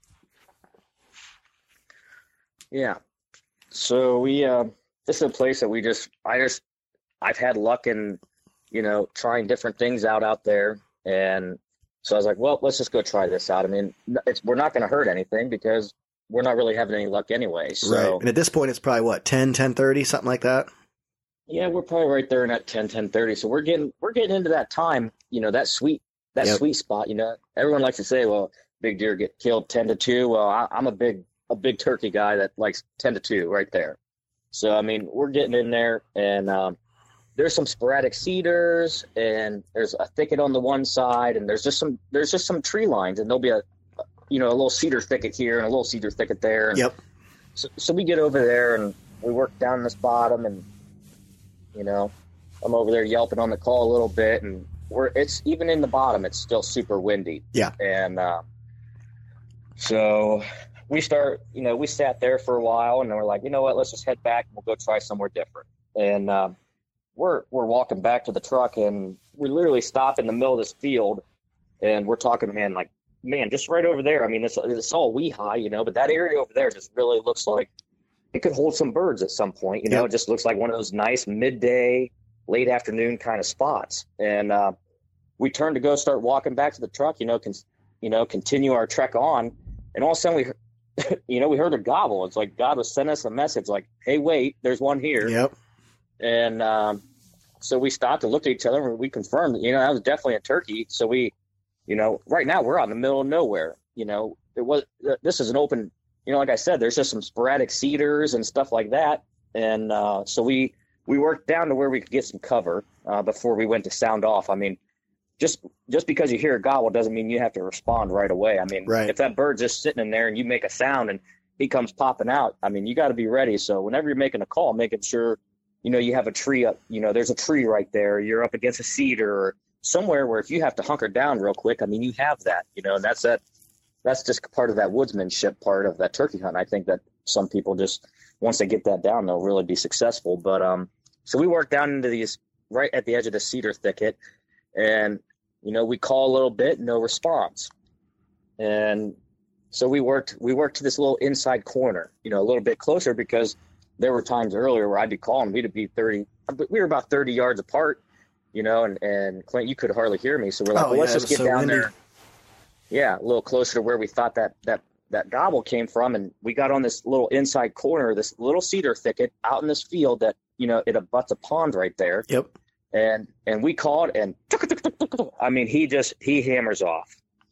Yeah. So we, uh, this is a place that we just, I just, I've had luck in, you know, trying different things out out there. And so I was like, well, let's just go try this out. I mean, it's, we're not going to hurt anything because we're not really having any luck anyway. So, right. And at this point, it's probably what, ten, ten thirty, something like that? Yeah, we're probably right there in that ten, ten thirty. So we're getting, we're getting into that time, you know, that sweet, that Yep. sweet spot, you know, everyone likes to say, well, big deer get killed ten to two. Well, I, I'm a big, a big turkey guy that likes ten to two right there. So, I mean, we're getting in there and, um, there's some sporadic cedars and there's a thicket on the one side and there's just some, there's just some tree lines and there'll be a, you know, a little cedar thicket here and a little cedar thicket there. And Yep. So, so we get over there and we work down this bottom and, you know, I'm over there yelping on the call a little bit and we're, it's even in the bottom, it's still super windy. Yeah. And, uh, so we start, you know, we sat there for a while and then we're like, you know what, let's just head back and we'll go try somewhere different. And, um, we're, we're walking back to the truck and we literally stop in the middle of this field and we're talking, man, like, man, just right over there. I mean, it's, it's all wee high, you know, but that area over there just really looks like it could hold some birds at some point, you know, Yep. It just looks like one of those nice midday, late afternoon kind of spots. And, uh, we turned to go start walking back to the truck, you know, con- you know, continue our trek on. And all of a sudden we, heard, you know, we heard a gobble. It's like God was sending us a message like, hey, wait, there's one here. Yep. And, um, so we stopped and looked at each other and we confirmed that, you know, that was definitely a turkey. So we, you know, right now we're out in the middle of nowhere, you know, it was, this is an open, you know, like I said, there's just some sporadic cedars and stuff like that. And, uh, so we, we worked down to where we could get some cover, uh, before we went to sound off. I mean, just, just because you hear a gobble doesn't mean you have to respond right away. I mean, Right. if that bird's just sitting in there and you make a sound and he comes popping out, I mean, you got to be ready. So whenever you're making a call, making sure, you know, you have a tree up, you know, there's a tree right there. You're up against a cedar or somewhere where if you have to hunker down real quick, I mean, you have that, you know, and that's that, that's just part of that woodsmanship part of that turkey hunt. I think that some people just, once they get that down, they'll really be successful. But, um, so we worked down into these right at the edge of the cedar thicket and, you know, we call a little bit, no response. And so we worked, we worked to this little inside corner, you know, a little bit closer because there were times earlier where I'd be calling, we'd be thirty, we were about thirty yards apart, you know, and, and Clint, you could hardly hear me. So we're like, Oh, well, yeah, let's it just was get so down windy. there. Yeah. A little closer to where we thought that, that, that gobble came from. And we got on this little inside corner, this little cedar thicket out in this field that, you know, it abuts a pond right there. Yep. And, and we called and I mean, he just, he hammers off.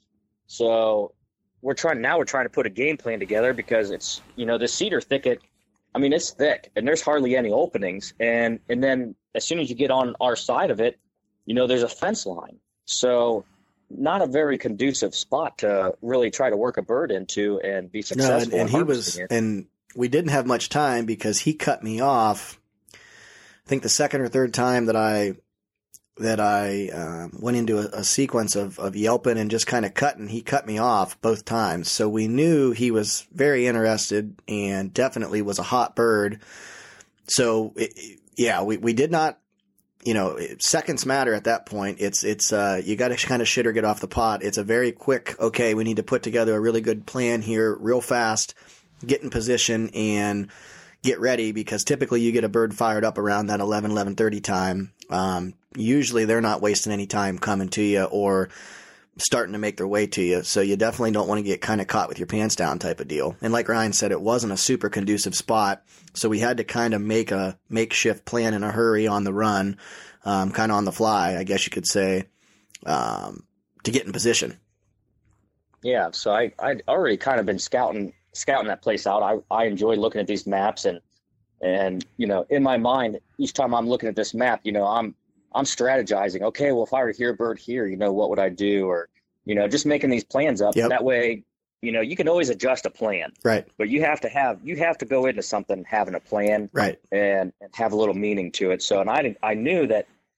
So we're trying, now we're trying to put a game plan together because it's, you know, the cedar thicket, I mean, it's thick and there's hardly any openings. And, and then as soon as you get on our side of it, you know, there's a fence line. So not a very conducive spot to really try to work a bird into and be No, successful. and, and in he was, harvesting it. and we didn't have much time because he cut me off. I think the second or third time that I that I um, went into a, a sequence of, of yelping and just kind of cutting, he cut me off both times. So we knew he was very interested and definitely was a hot bird. So it, yeah, we, we did not, you know, seconds matter at that point. It's, it's, uh, you got to kind of shit or get off the pot. It's a very quick, okay, we need to put together a really good plan here real fast, get in position and get ready because typically you get a bird fired up around that eleven, eleven thirty time. Um, usually they're not wasting any time coming to you or starting to make their way to you. So you definitely don't want to get kind of caught with your pants down type of deal. And like Ryan said, it wasn't a super conducive spot. So we had to kind of make a makeshift plan in a hurry on the run, um, kind of on the fly, I guess you could say, um, to get in position. Yeah. So I, I'd already kind of been scouting, scouting that place out. I, I enjoy looking at these maps and, and, you know, in my mind, each time I'm looking at this map, you know, I'm, I'm strategizing. Okay, well, if I were to hear a bird here, you know, what would I do? Or, you know, just making these plans up. Yep. That way, you know, you can always adjust a plan. Right. But you have to have, you have to go into something having a plan. Right. And, and have a little meaning to it. So, and I, I knew that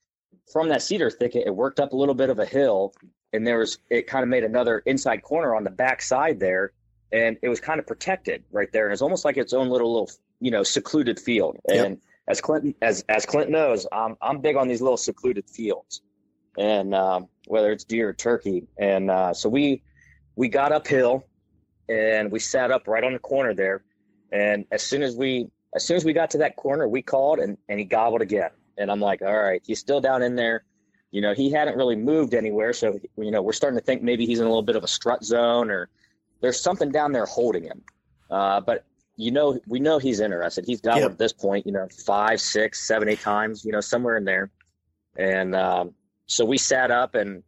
from that cedar thicket, it worked up a little bit of a hill, and there was it kind of made another inside corner on the back side there, and it was kind of protected right there. And it's almost like its own little little you know secluded field. Yep. And as Clinton as as Clint knows, I'm I'm big on these little secluded fields, and um, whether it's deer or turkey. And uh, so we we got uphill, and we sat up right on the corner there. And as soon as we as soon as we got to that corner, we called, and, and he gobbled again. And I'm like, all right, he's still down in there. You know, he hadn't really moved anywhere. So, you know, we're starting to think maybe he's in a little bit of a strut zone, or there's something down there holding him. Uh, but, you know, we know he's interested. He's gobbled Yep. at this point, you know, five, six, seven, eight times, you know, somewhere in there. And um, so we sat up and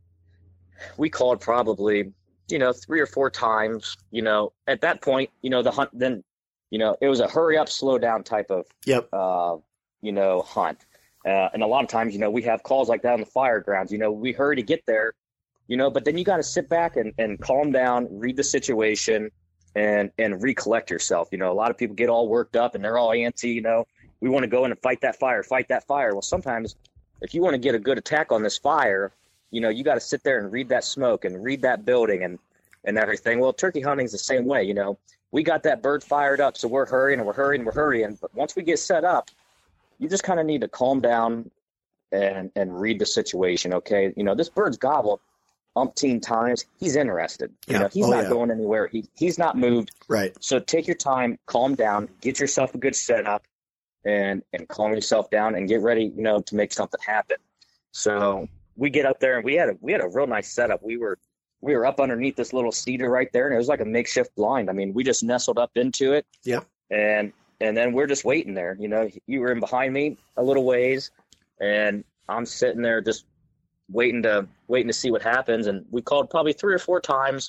we called probably, you know, three or four times. You know, at that point, you know, the hunt then, you know, it was a hurry up, slow down type of, Yep. uh, you know, hunt. Uh, and a lot of times, you know, we have calls like that on the fire grounds. You know, we hurry to get there, you know, but then you got to sit back and, and calm down, read the situation, and and recollect yourself. You know, a lot of people get all worked up and they're all antsy. You know, we want to go in and fight that fire, fight that fire. Well, sometimes if you want to get a good attack on this fire, you know, you got to sit there and read that smoke and read that building and and everything. Well, turkey hunting's the same way. You know, we got that bird fired up, so we're hurrying and we're hurrying and we're hurrying. But once we get set up, you just kind of need to calm down and and read the situation. Okay, you know, this bird's gobbled umpteen times. He's interested. You Yeah. know, he's Oh, not yeah. going anywhere. He he's not moved. Right. So take your time, calm down, get yourself a good setup, and and calm yourself down and get ready. You know, to make something happen. So we get up there and we had a we had a real nice setup. We were we were up underneath this little cedar right there, and it was like a makeshift blind. I mean, we just nestled up into it. Yep. And and then we're just waiting there. You know, you were in behind me a little ways, and I'm sitting there just waiting to waiting to see what happens. And we called probably three or four times,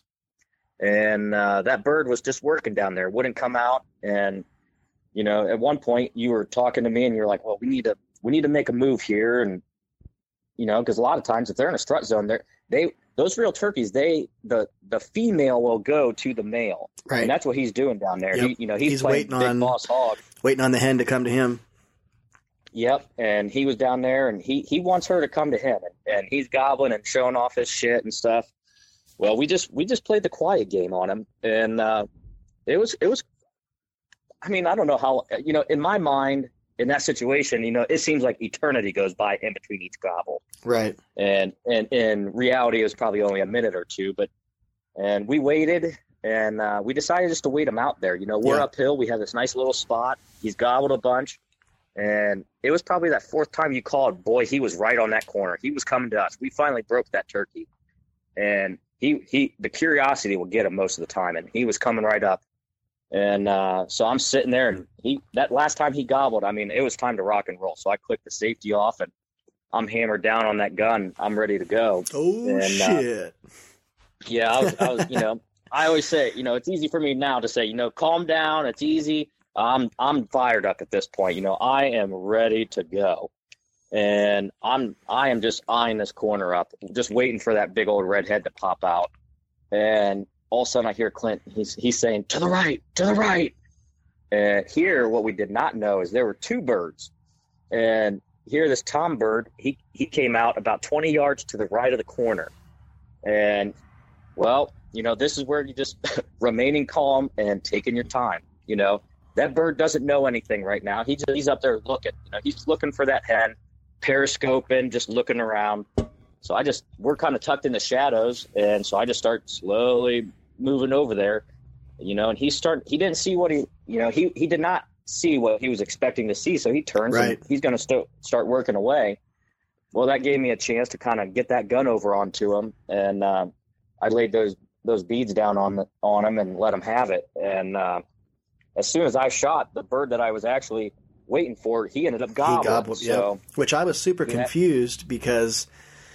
and uh, that bird was just working down there, wouldn't come out. And you know, at one point you were talking to me, and you're like, "Well, we need to we need to make a move here." And you know, because a lot of times if they're in a strut zone, they're they those real turkeys, they the the female will go to the male, Right. and that's what he's doing down there. Yep. He, you know, he's, He's playing waiting big on- boss hog. Waiting on the hen to come to him. Yep, and he was down there, and he he wants her to come to him, and, and he's gobbling and showing off his shit and stuff. Well, we just we just played the quiet game on him, and uh, it was it was. I mean, I don't know how, you know, in my mind, in that situation, you know, it seems like eternity goes by in between each gobble. Right. And and in reality, it was probably only a minute or two. But and we waited, and uh, we decided just to wait him out there. You know, we're Yeah. uphill. We have this nice little spot. He's gobbled a bunch, and it was probably that fourth time you called. Boy, he was right on that corner. He was coming to us. We finally broke that turkey, and he he the curiosity will get him most of the time, and he was coming right up. And uh, so I'm sitting there, and he that last time he gobbled, I mean, it was time to rock and roll. So I clicked the safety off, and I'm hammered down on that gun. I'm ready to go. Oh, And, uh, shit. Yeah, I was, I was, you know, I always say, you know, it's easy for me now to say, you know, calm down. It's easy. I'm I'm fired up at this point. You know, I am ready to go, and I'm I am just eyeing this corner up, just waiting for that big old redhead to pop out, and all of a sudden I hear Clint. He's he's saying, to the right, to the right. And here, what we did not know is there were two birds, and here this tom bird, he he came out about twenty yards to the right of the corner, and well, you know, this is where you just remaining calm and taking your time. You know, that bird doesn't know anything right now. He just, he's up there looking. You know, he's looking for that hen, periscoping, just looking around. So I just, we're kind of tucked in the shadows, and so I just start slowly moving over there, you know, and he start, he didn't see what he, you know, he, he did not see what he was expecting to see, so he turns Right. and he's going to st- start working away. Well, that gave me a chance to kind of get that gun over onto him, and uh, I laid those those beads down on the, on him and let him have it. And uh, as soon as I shot the bird that I was actually waiting for, he ended up gobbling. He gobbled, so, yeah. Which I was super Yeah. confused because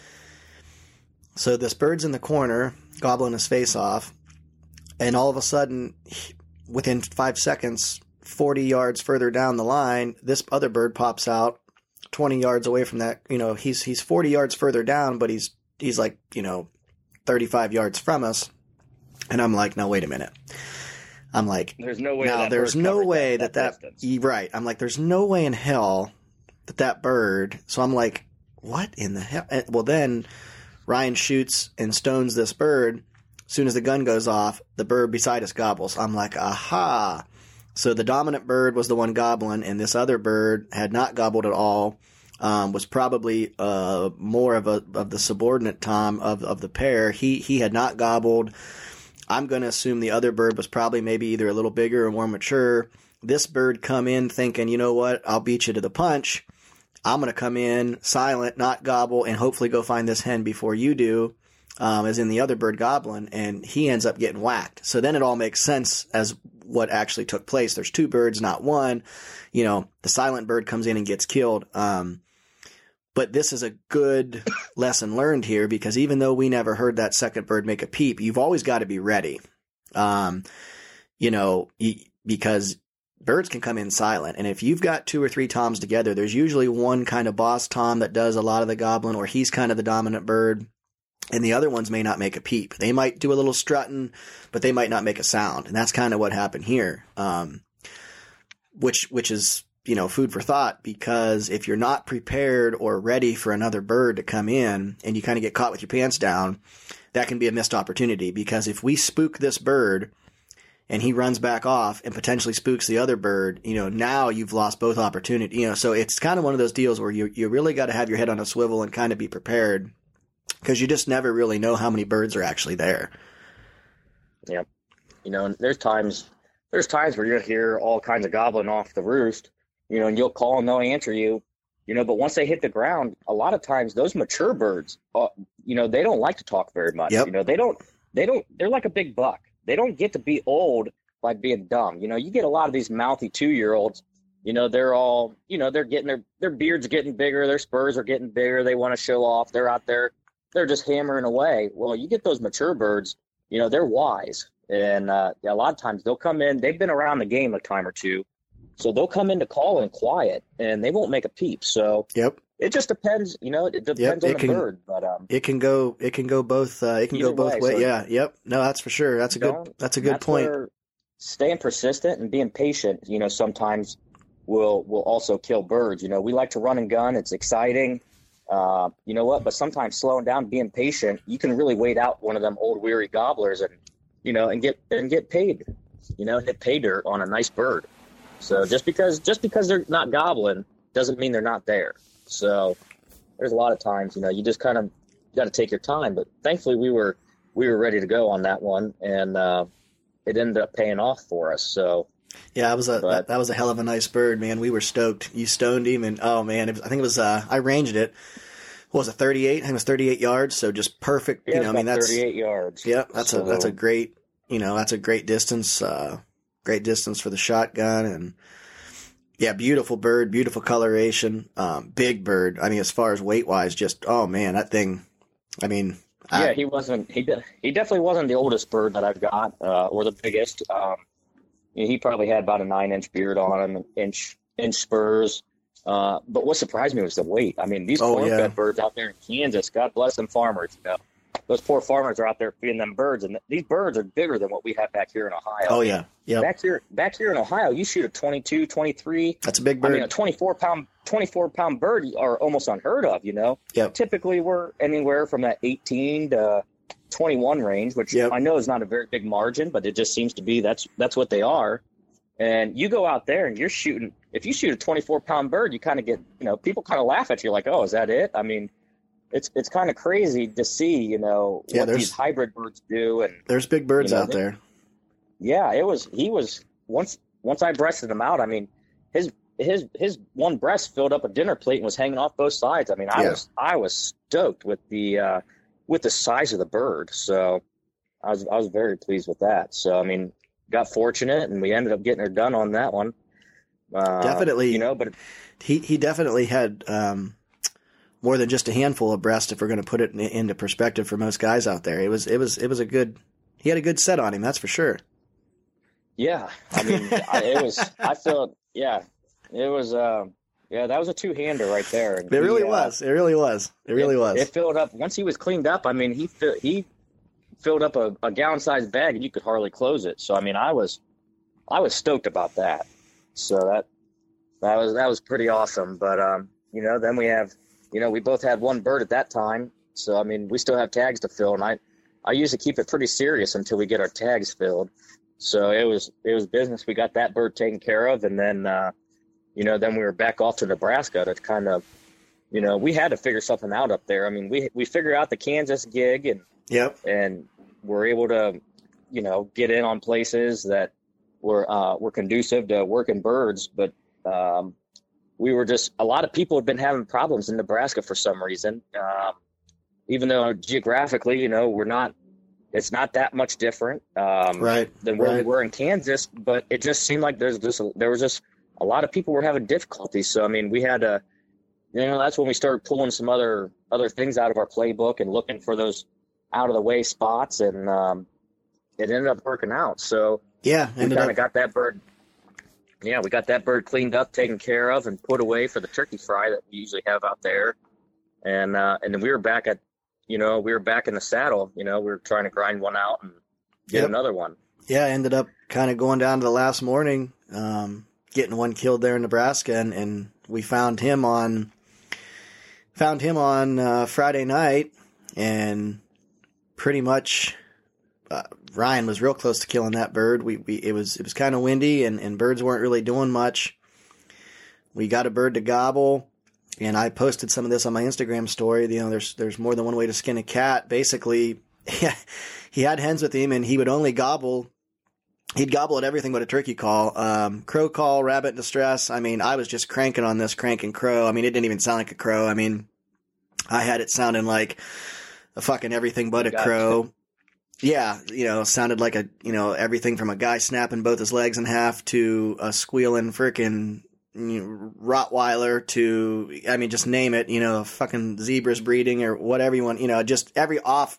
so this bird's in the corner gobbling his face off, and all of a sudden, he- within five seconds, forty yards further down the line, this other bird pops out twenty yards away from that. You know, he's he's forty yards further down, but he's he's like, you know, thirty-five yards from us. And I'm like, no, wait a minute. I'm like, There's no way. now that there's bird no covered way that, that that, distance. y- right. I'm like, there's no way in hell that that bird. So I'm like, what in the hell? And, well, then Ryan shoots and stones this bird. As soon as the gun goes off, the bird beside us gobbles. I'm like, aha. So the dominant bird was the one gobbling, and this other bird had not gobbled at all. Um, was probably uh, more of a of the subordinate Tom of of the pair. He he had not gobbled. I'm going to assume the other bird was probably maybe either a little bigger or more mature. This bird come in thinking, you know what, I'll beat you to the punch. I'm going to come in silent, not gobble, and hopefully go find this hen before you do, um, as in the other bird gobbling, and he ends up getting whacked. So then it all makes sense as what actually took place. There's two birds, not one. You know, the silent bird comes in and gets killed. Um, But this is a good lesson learned here, because even though we never heard that second bird make a peep, you've always got to be ready. Um, you know, because birds can come in silent. And if you've got two or three toms together, there's usually one kind of boss tom that does a lot of the gobbling, or he's kind of the dominant bird. And the other ones may not make a peep. They might do a little strutting, but they might not make a sound. And that's kind of what happened here. Um, which, which is, you know, food for thought, because if you're not prepared or ready for another bird to come in and you kind of get caught with your pants down, that can be a missed opportunity. Because if we spook this bird and he runs back off and potentially spooks the other bird, you know, now you've lost both opportunities. You know, so it's kind of one of those deals where you you really got to have your head on a swivel and kind of be prepared, because you just never really know how many birds are actually there. Yeah. You know, there's times, there's times where you'll hear all kinds of gobbling off the roost. You know, and you'll call and they'll answer you, you know, but once they hit the ground, a lot of times those mature birds, uh, you know, they don't like to talk very much. Yep. You know, they don't, they don't, they're like a big buck. They don't get to be old by being dumb. You know, you get a lot of these mouthy two-year-olds, you know, they're all, you know, they're getting their, their beards getting bigger, their spurs are getting bigger, they want to show off, they're out there, they're just hammering away. Well, you get those mature birds, you know, they're wise. And uh, a lot of times they'll come in, they've been around the game a time or two. So they'll come in to call in quiet, and they won't make a peep. So yep, it just depends. You know, it depends yep, on it the can, bird. But um, it can go, it can go both. Uh, it can go both ways. So yeah, yep. No, that's for sure. That's a good. That's a good that's point. Where staying persistent and being patient, you know, sometimes will will also kill birds. You know, we like to run and gun. It's exciting. Uh, you know what? But sometimes slowing down, being patient, you can really wait out one of them old weary gobblers, and you know, and get and get paid. You know, hit pay dirt on a nice bird. So just because just because they're not gobbling doesn't mean they're not there. So there's a lot of times, you know, you just kind of got to take your time. But thankfully, we were we were ready to go on that one, and uh, it ended up paying off for us. So yeah, it was a but, that, that was a hell of a nice bird, man. We were stoked. You stoned him, and oh man, it was, I think it was uh, I ranged it. What was it, thirty-eight? I think it was thirty-eight yards. So just perfect. Yeah, you know, I mean that's thirty-eight yards. Yeah, that's so, a that's a great you know that's a great distance. Uh, Great distance for the shotgun, and yeah, beautiful bird, beautiful coloration, um, big bird. I mean, as far as weight wise, just oh man, that thing. I mean, yeah, I, he wasn't. He de- he definitely wasn't the oldest bird that I've got, uh, or the biggest. Um, he probably had about a nine inch beard on him, inch inch spurs. Uh, but what surprised me was the weight. I mean, these oh, corn-fed yeah. birds out there in Kansas, God bless them farmers. You know, those poor farmers are out there feeding them birds, and these birds are bigger than what we have back here in Ohio. Oh yeah, yeah. Back here, back here in Ohio, you shoot a twenty-two, twenty-three. That's a big bird. I mean, a twenty-four pound, twenty-four pound bird are almost unheard of. You know, yep. Typically we're anywhere from that eighteen to twenty-one range, which yep. I know is not a very big margin, but it just seems to be that's that's what they are. And you go out there and you're shooting. If you shoot a twenty-four pound bird, you kind of get, you know, people kind of laugh at you like, oh, is that it? I mean, it's it's kind of crazy to see, you know, yeah, what these hybrid birds do. And there's big birds you know, out they, there. Yeah, it was. He was once once I breasted him out. I mean, his his his one breast filled up a dinner plate and was hanging off both sides. I mean, I yeah. was I was stoked with the uh, with the size of the bird. So I was I was very pleased with that. So I mean, got fortunate and we ended up getting her done on that one. Uh, definitely, you know, but he he definitely had um, more than just a handful of breast. If we're going to put it in, into perspective for most guys out there, it was it was it was a good. He had a good set on him, that's for sure. Yeah, I mean, I, it was. I felt, yeah, it was. Uh, yeah, that was a two-hander right there. And it really he, was. Uh, it really was. It really it, was. It filled up once he was cleaned up. I mean, he he filled up a, a gallon-sized bag, and you could hardly close it. So I mean, I was I was stoked about that. So that that was that was pretty awesome. But um, you know, then we have you know, we both had one bird at that time. So, I mean, we still have tags to fill, and I, I usually keep it pretty serious until we get our tags filled. So it was, it was business. We got that bird taken care of. And then, uh, you know, then we were back off to Nebraska to kind of, you know, we had to figure something out up there. I mean, we, we figured out the Kansas gig and, Yep. and we're able to, you know, get in on places that were, uh, were conducive to working birds. But, um, we were just, a lot of people have been having problems in Nebraska for some reason. Um, even though geographically, you know, we're not, it's not that much different um, right. than where right. we were in Kansas, but it just seemed like there's just, there was just a lot of people were having difficulties. So, I mean, we had to, you know, that's when we started pulling some other, other things out of our playbook and looking for those out of the way spots. And um, it ended up working out. So yeah, we kind of got that bird. Yeah, we got that bird cleaned up, taken care of, and put away for the turkey fry that we usually have out there. And uh, and then we were back at, you know, we were back in the saddle. You know, we were trying to grind one out and get yep. another one. Yeah, I ended up kind of going down to the last morning, um, getting one killed there in Nebraska, and, and we found him on found him on uh, Friday night, and pretty much. Uh, Ryan was real close to killing that bird. We, we it was it was kind of windy and, and birds weren't really doing much. We got a bird to gobble, and I posted some of this on my Instagram story. You know, there's there's more than one way to skin a cat. Basically, he had hens with him, and he would only gobble. He'd gobble at everything but a turkey call, um, crow call, rabbit in distress. I mean, I was just cranking on this, cranking crow. I mean, it didn't even sound like a crow. I mean, I had it sounding like a fucking everything but a Gotcha. crow. Yeah, you know, sounded like a, you know, everything from a guy snapping both his legs in half to a squealing frickin' you know, Rottweiler to, I mean, just name it, you know, a fucking zebra's breeding or whatever you want, you know, just every off,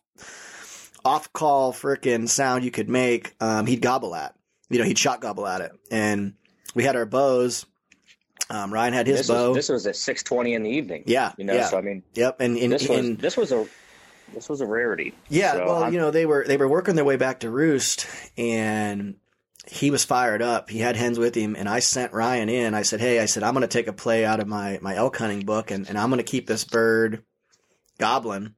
off call frickin' sound you could make, um, he'd gobble at, you know, he'd shot gobble at it. And we had our bows. Um, Ryan had his this bow. Was, this was at six twenty in the evening. Yeah. You know, yeah. so I mean, yep. And, and this was, and, this was a, This was a rarity. Yeah, so well, I'm, you know, they were they were working their way back to roost, and he was fired up. He had hens with him, and I sent Ryan in. I said, hey, I said, I'm going to take a play out of my, my elk hunting book, and, and I'm going to keep this bird gobbling,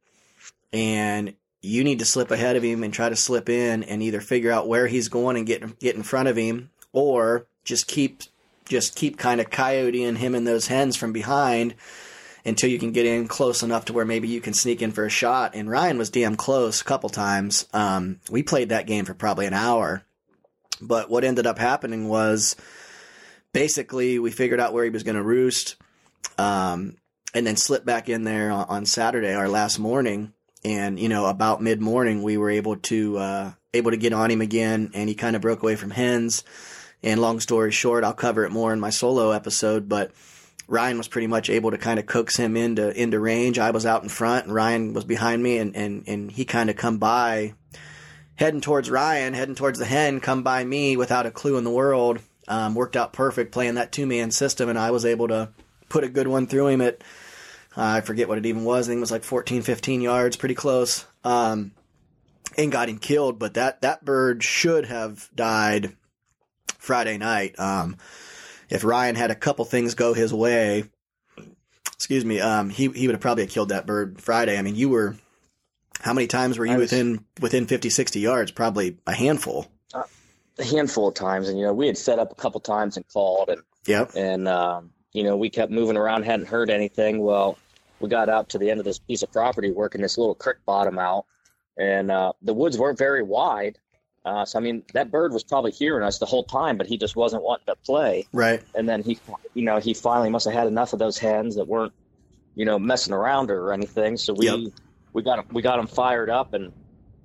and you need to slip ahead of him and try to slip in and either figure out where he's going and get get in front of him, or just keep just keep kind of coyoteing him and those hens from behind until you can get in close enough to where maybe you can sneak in for a shot. And Ryan was damn close a couple times. Um, we played that game for probably an hour. But what ended up happening was basically we figured out where he was going to roost, um, and then slipped back in there on, on Saturday, our last morning. And, you know, about mid-morning, we were able to uh, able to get on him again, and he kind of broke away from hens. And long story short, I'll cover it more in my solo episode, but Ryan was pretty much able to kind of coax him into into range. I was out in front, and Ryan was behind me, and, and, and he kind of come by, heading towards Ryan, heading towards the hen, come by me without a clue in the world. Um, worked out perfect playing that two-man system, and I was able to put a good one through him at, uh, I forget what it even was. I think it was like fourteen, fifteen yards, pretty close, um, and got him killed. But that, that bird should have died Friday night. Um, If Ryan had a couple things go his way, excuse me, um, he he would have probably killed that bird Friday. I mean, you were, how many times were you was, within within fifty, sixty yards? Probably a handful. Uh, a handful of times. And, you know, we had set up a couple times and called. And, yep. and um, you know, we kept moving around, hadn't heard anything. Well, we got out to the end of this piece of property working this little creek bottom out. And uh, the woods weren't very wide. Uh, so, I mean, that bird was probably hearing us the whole time, but he just wasn't wanting to play. Right. And then he, you know, he finally must have had enough of those hens that weren't, you know, messing around or anything. So we, yep. we got him, we got him fired up, and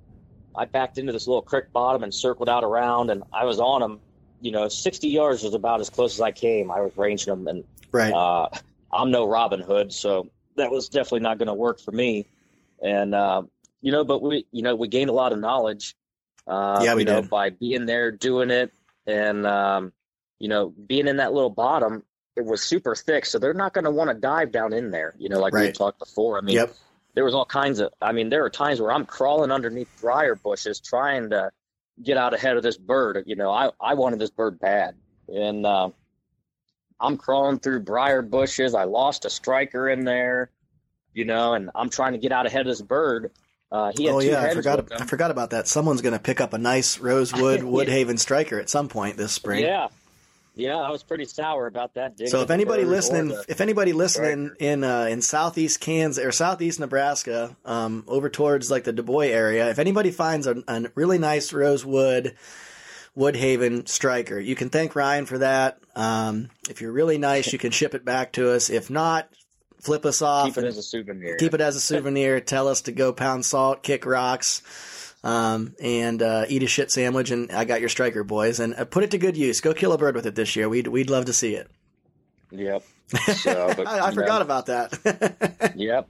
I backed into this little creek bottom and circled out around, and I was on him, you know, sixty yards was about as close as I came. I was ranging him, and right. uh, I'm no Robin Hood, so that was definitely not going to work for me. And, uh, you know, but we, you know, we gained a lot of knowledge. Uh, yeah, we you know, did. by being there, doing it, and, um, you know, being in that little bottom, it was super thick, so they're not going to want to dive down in there, you know, like right. we talked before. I mean, yep. there was all kinds of, I mean, there are times where I'm crawling underneath briar bushes trying to get out ahead of this bird. You know, I, I wanted this bird bad, and uh, I'm crawling through briar bushes. I lost a striker in there. you know, and I'm trying to get out ahead of this bird. Uh, he had oh two yeah, I hens forgot. with him. I forgot about that. Someone's going to pick up a nice Rosewood Woodhaven striker at some point this spring. Yeah, yeah, I was pretty sour about that. So if anybody listening, the, if anybody listening in uh, in southeast Kansas or southeast Nebraska, um, over towards like the Du Bois area, if anybody finds a, a really nice Rosewood Woodhaven striker, you can thank Ryan for that. Um, if you're really nice, you can ship it back to us. If not, flip us off. Keep it as a souvenir. Keep it as a souvenir. Tell us to go pound salt, kick rocks, um, and uh, eat a shit sandwich. And I got your striker, boys. And uh, put it to good use. Go kill a bird with it this year. We'd we'd love to see it. Yep. So, but, I, I forgot know, about that. Yep.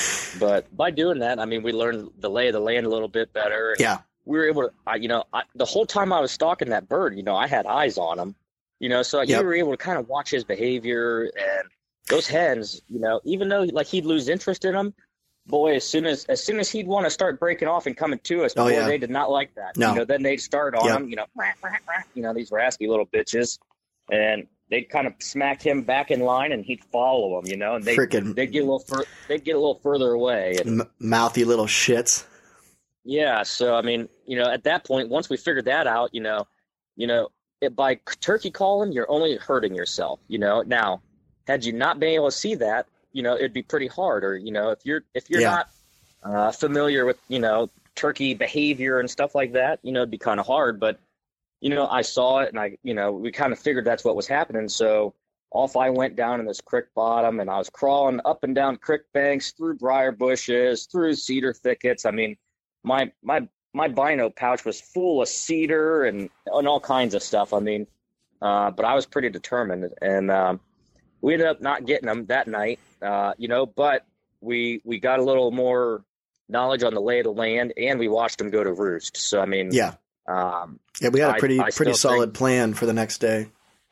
But by doing that, I mean, we learned the lay of the land a little bit better. Yeah. We were able to, I, you know, I, the whole time I was stalking that bird, you know, I had eyes on him, you know, so Yep. you were able to kind of watch his behavior. And those hens, you know, even though like he'd lose interest in them, boy, as soon as as soon as he'd want to start breaking off and coming to us, Oh, boy, yeah. they did not like that. No. You know, then they'd start on Yep. him, you know, rah, rah, rah, you know, these rasky little bitches, and they'd kind of smack him back in line, and he'd follow them, you know, and they Frickin' they'd get a little fur- they'd get a little further away. And, M- mouthy little shits. yeah, so I mean, you know, at that point, once we figured that out, you know, you know, it, by turkey calling, you're only hurting yourself. You know, now, had you not been able to see that, you know, it'd be pretty hard. Or you know, if you're if you're Yeah. not uh, familiar with you know turkey behavior and stuff like that, you know, it'd be kind of hard. But you know, I saw it, and I, you know, we kind of figured that's what was happening. So off I went down in this creek bottom, and I was crawling up and down creek banks, through briar bushes, through cedar thickets. I mean, my my my bino pouch was full of cedar and and all kinds of stuff. I mean, uh, but I was pretty determined, and um, we ended up not getting them that night, uh, you know. But we we got a little more knowledge on the lay of the land, and we watched them go to roost. So I mean, Yeah. um, Yeah, we had a I- pretty I pretty still solid think- plan for the next day.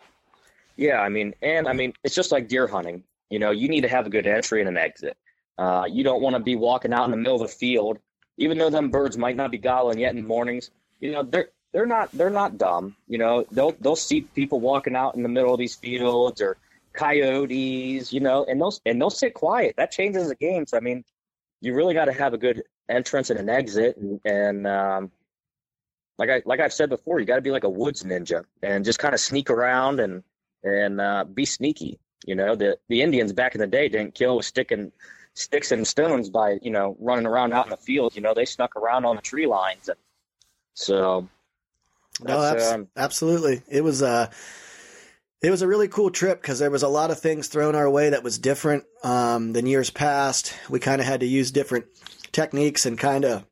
Yeah, I mean, and I mean, it's just like deer hunting. You know, you need to have a good entry and an exit. Uh, you don't want to be walking out in the middle of the field, even though them birds might not be gobbling yet in the mornings. You know, they're they're not they're not dumb. You know, they'll they'll see people walking out in the middle of these fields or coyotes. You know, and they'll and they'll sit quiet. That changes the game. So I mean, you really got to have a good entrance and an exit, and, and um, like I like I've said before, you got to be like a woods ninja and just kind of sneak around and. and uh, be sneaky. You know, the the Indians back in the day didn't kill with stick and, sticks and stones by, you know, running around out in the field. You know, they snuck around on the tree lines. And so, No, that's, abs- um, absolutely. It was a it was a really cool trip because there was a lot of things thrown our way that was different um, than years past. We kind of had to use different techniques and kind of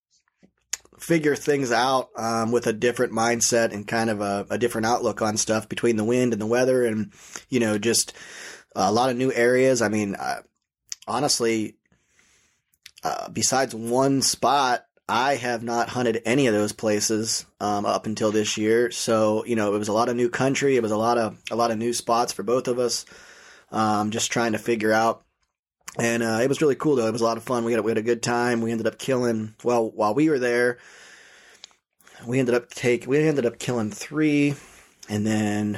figure things out um, with a different mindset and kind of a, a different outlook on stuff between the wind and the weather and, you know, just a lot of new areas. I mean, uh, honestly, uh, besides one spot, I have not hunted any of those places um, up until this year. So, you know, it was a lot of new country. It was a lot of a lot of new spots for both of us. Um, just trying to figure out. And uh, it was really cool, though. It was a lot of fun. We had, we had a good time. We ended up killing, well, while we were there, we ended up take we ended up killing three, and then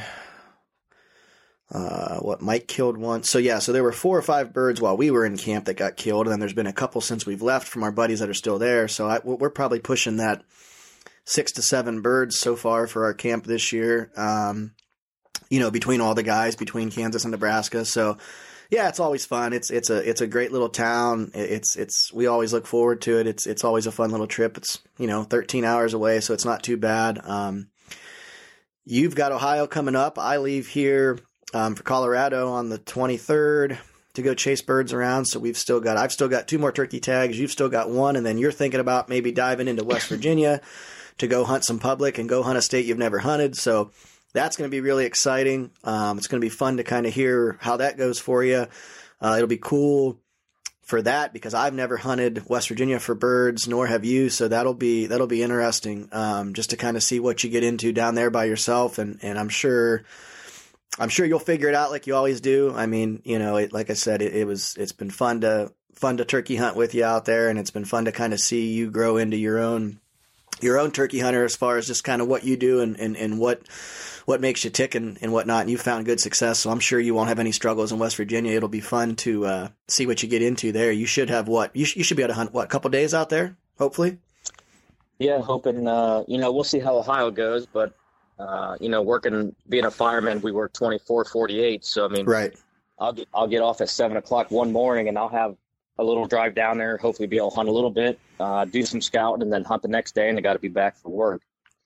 uh, what Mike killed one. So yeah, so there were four or five birds while we were in camp that got killed, and then there's been a couple since we've left from our buddies that are still there. So I, we're probably pushing that six to seven birds so far for our camp this year. Um, you know, between all the guys, between Kansas and Nebraska. So yeah, it's always fun. It's it's a it's a great little town. It's it's we always look forward to it. It's it's always a fun little trip. It's, you know, thirteen hours away, so it's not too bad. Um, you've got Ohio coming up. I leave here um, for Colorado on the twenty-third to go chase birds around. So we've still got I've still got two more turkey tags. You've still got one, and then you're thinking about maybe diving into West Virginia to go hunt some public and go hunt a state you've never hunted. So that's going to be really exciting. Um, it's going to be fun to kind of hear how that goes for you. Uh, it'll be cool for that because I've never hunted West Virginia for birds, nor have you. So that'll be that'll be interesting um, just to kind of see what you get into down there by yourself. And, and I'm sure I'm sure you'll figure it out like you always do. I mean, you know, it, like I said, it, it was it's been fun to fun to turkey hunt with you out there, and it's been fun to kind of see you grow into your own your own turkey hunter as far as just kind of what you do and, and, and what what makes you tick and, and whatnot. And you've found good success, so I'm sure you won't have any struggles in West Virginia. It'll be fun to uh, see what you get into there. You should have what? You, sh- you should be able to hunt, what, a couple days out there, hopefully? Yeah, hoping, uh, you know, we'll see how Ohio goes, but, uh, you know, working, being a fireman, we work twenty-four, forty-eight. So, I mean, right. I'll get, I'll get off at seven o'clock one morning and I'll have a little drive down there, hopefully be able to hunt a little bit, uh, do some scouting, and then hunt the next day, and I got to be back for work.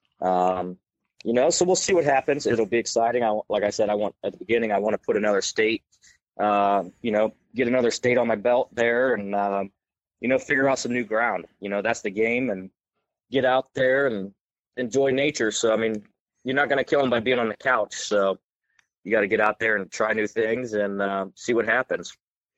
Um, you know, so we'll see what happens. It'll be exciting. I, like I said, I want at the beginning, I want to put another state, uh, you know, get another state on my belt there, and um, you know, figure out some new ground. You know, that's the game, and get out there and enjoy nature. So, I mean, you're not going to kill them by being on the couch. So you got to get out there and try new things and uh, see what happens.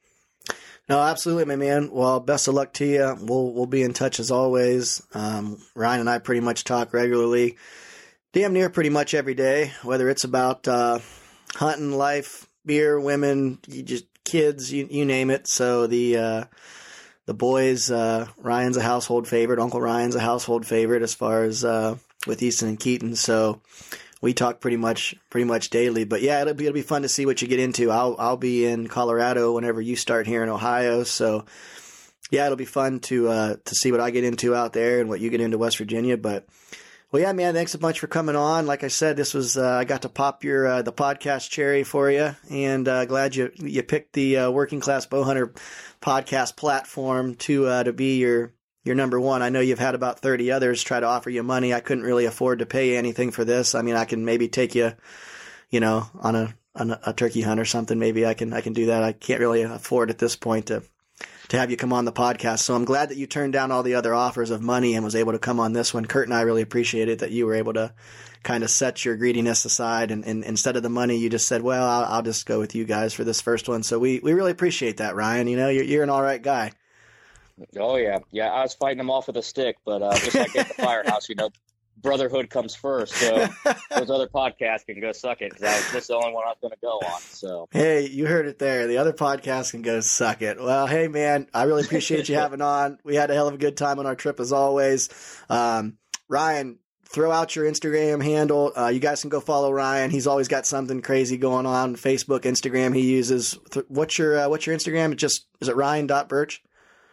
No, absolutely, my man. Well, best of luck to you. We'll we'll be in touch as always. Um, Ryan and I pretty much talk regularly, damn near pretty much every day, whether it's about uh, hunting, life, beer, women, you just kids, you you name it. So the uh, the boys, uh, Ryan's a household favorite. Uncle Ryan's a household favorite as far as uh, with Easton and Keaton. So we talk pretty much pretty much daily. But yeah, it'll be it'll be fun to see what you get into. I'll I'll be in Colorado whenever you start here in Ohio. So yeah, it'll be fun to uh, to see what I get into out there and what you get into West Virginia. But well, yeah, man, thanks a bunch for coming on. Like I said, this was uh, I got to pop your uh, the podcast cherry for you, and uh, glad you you picked the uh, Working Class Bowhunter podcast platform to uh, to be your your number one. I know you've had about thirty others try to offer you money. I couldn't really afford to pay you anything for this. I mean, I can maybe take you, you know, on a on a, a turkey hunt or something. Maybe I can I can do that. I can't really afford at this point to to have you come on the podcast. So I'm glad that you turned down all the other offers of money and was able to come on this one. Kurt and I really appreciate it that you were able to kind of set your greediness aside, and, and instead of the money, you just said, well, I'll, I'll just go with you guys for this first one. So we, we really appreciate that, Ryan. You know, you're, you're an all right guy. Oh, yeah. Yeah, I was fighting them off with a stick, but uh, just like at the firehouse, you know, brotherhood comes first. So those other podcasts can go suck it, because this is the only one I was going to go on. So hey, you heard it there. The other podcasts can go suck it. Well, hey, man, I really appreciate you having on. We had a hell of a good time on our trip as always. Um, Ryan, throw out your Instagram handle. Uh, you guys can go follow Ryan. He's always got something crazy going on. Facebook, Instagram he uses. What's your uh, what's your Instagram? It just is it Ryan dot Birch?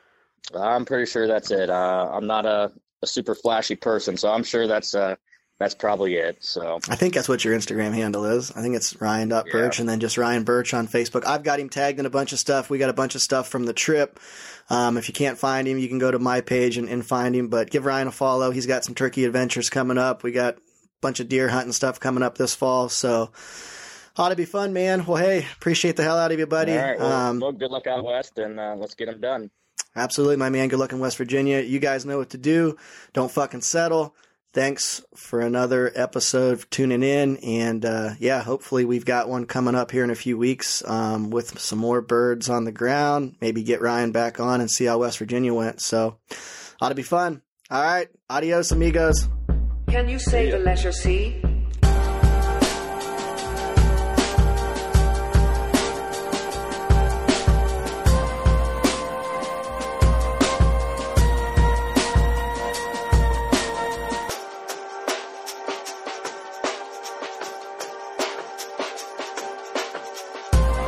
I'm pretty sure that's it. Uh, I'm not a, a super flashy person, so I'm sure that's uh, that's probably it. So I think that's what your Instagram handle is. I think it's Ryan dot Birch, yeah. And then just Ryan Birch on Facebook. I've got him tagged in a bunch of stuff. We got a bunch of stuff from the trip. Um, if you can't find him, you can go to my page and, and find him. But give Ryan a follow. He's got some turkey adventures coming up. We got a bunch of deer hunting stuff coming up this fall. So ought to be fun, man. Well, hey, appreciate the hell out of you, buddy. All right. Well, um, well good luck out west, and uh, let's get them done. Absolutely, my man. Good luck in West Virginia. You guys know what to do. Don't fucking settle. Thanks for another episode of tuning in. And, uh, yeah, hopefully we've got one coming up here in a few weeks um, with some more birds on the ground. Maybe get Ryan back on and see how West Virginia went. So, ought to be fun. All right. Adios, amigos. Can you say the letter C?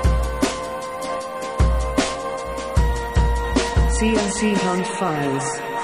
C N C Hunt Files.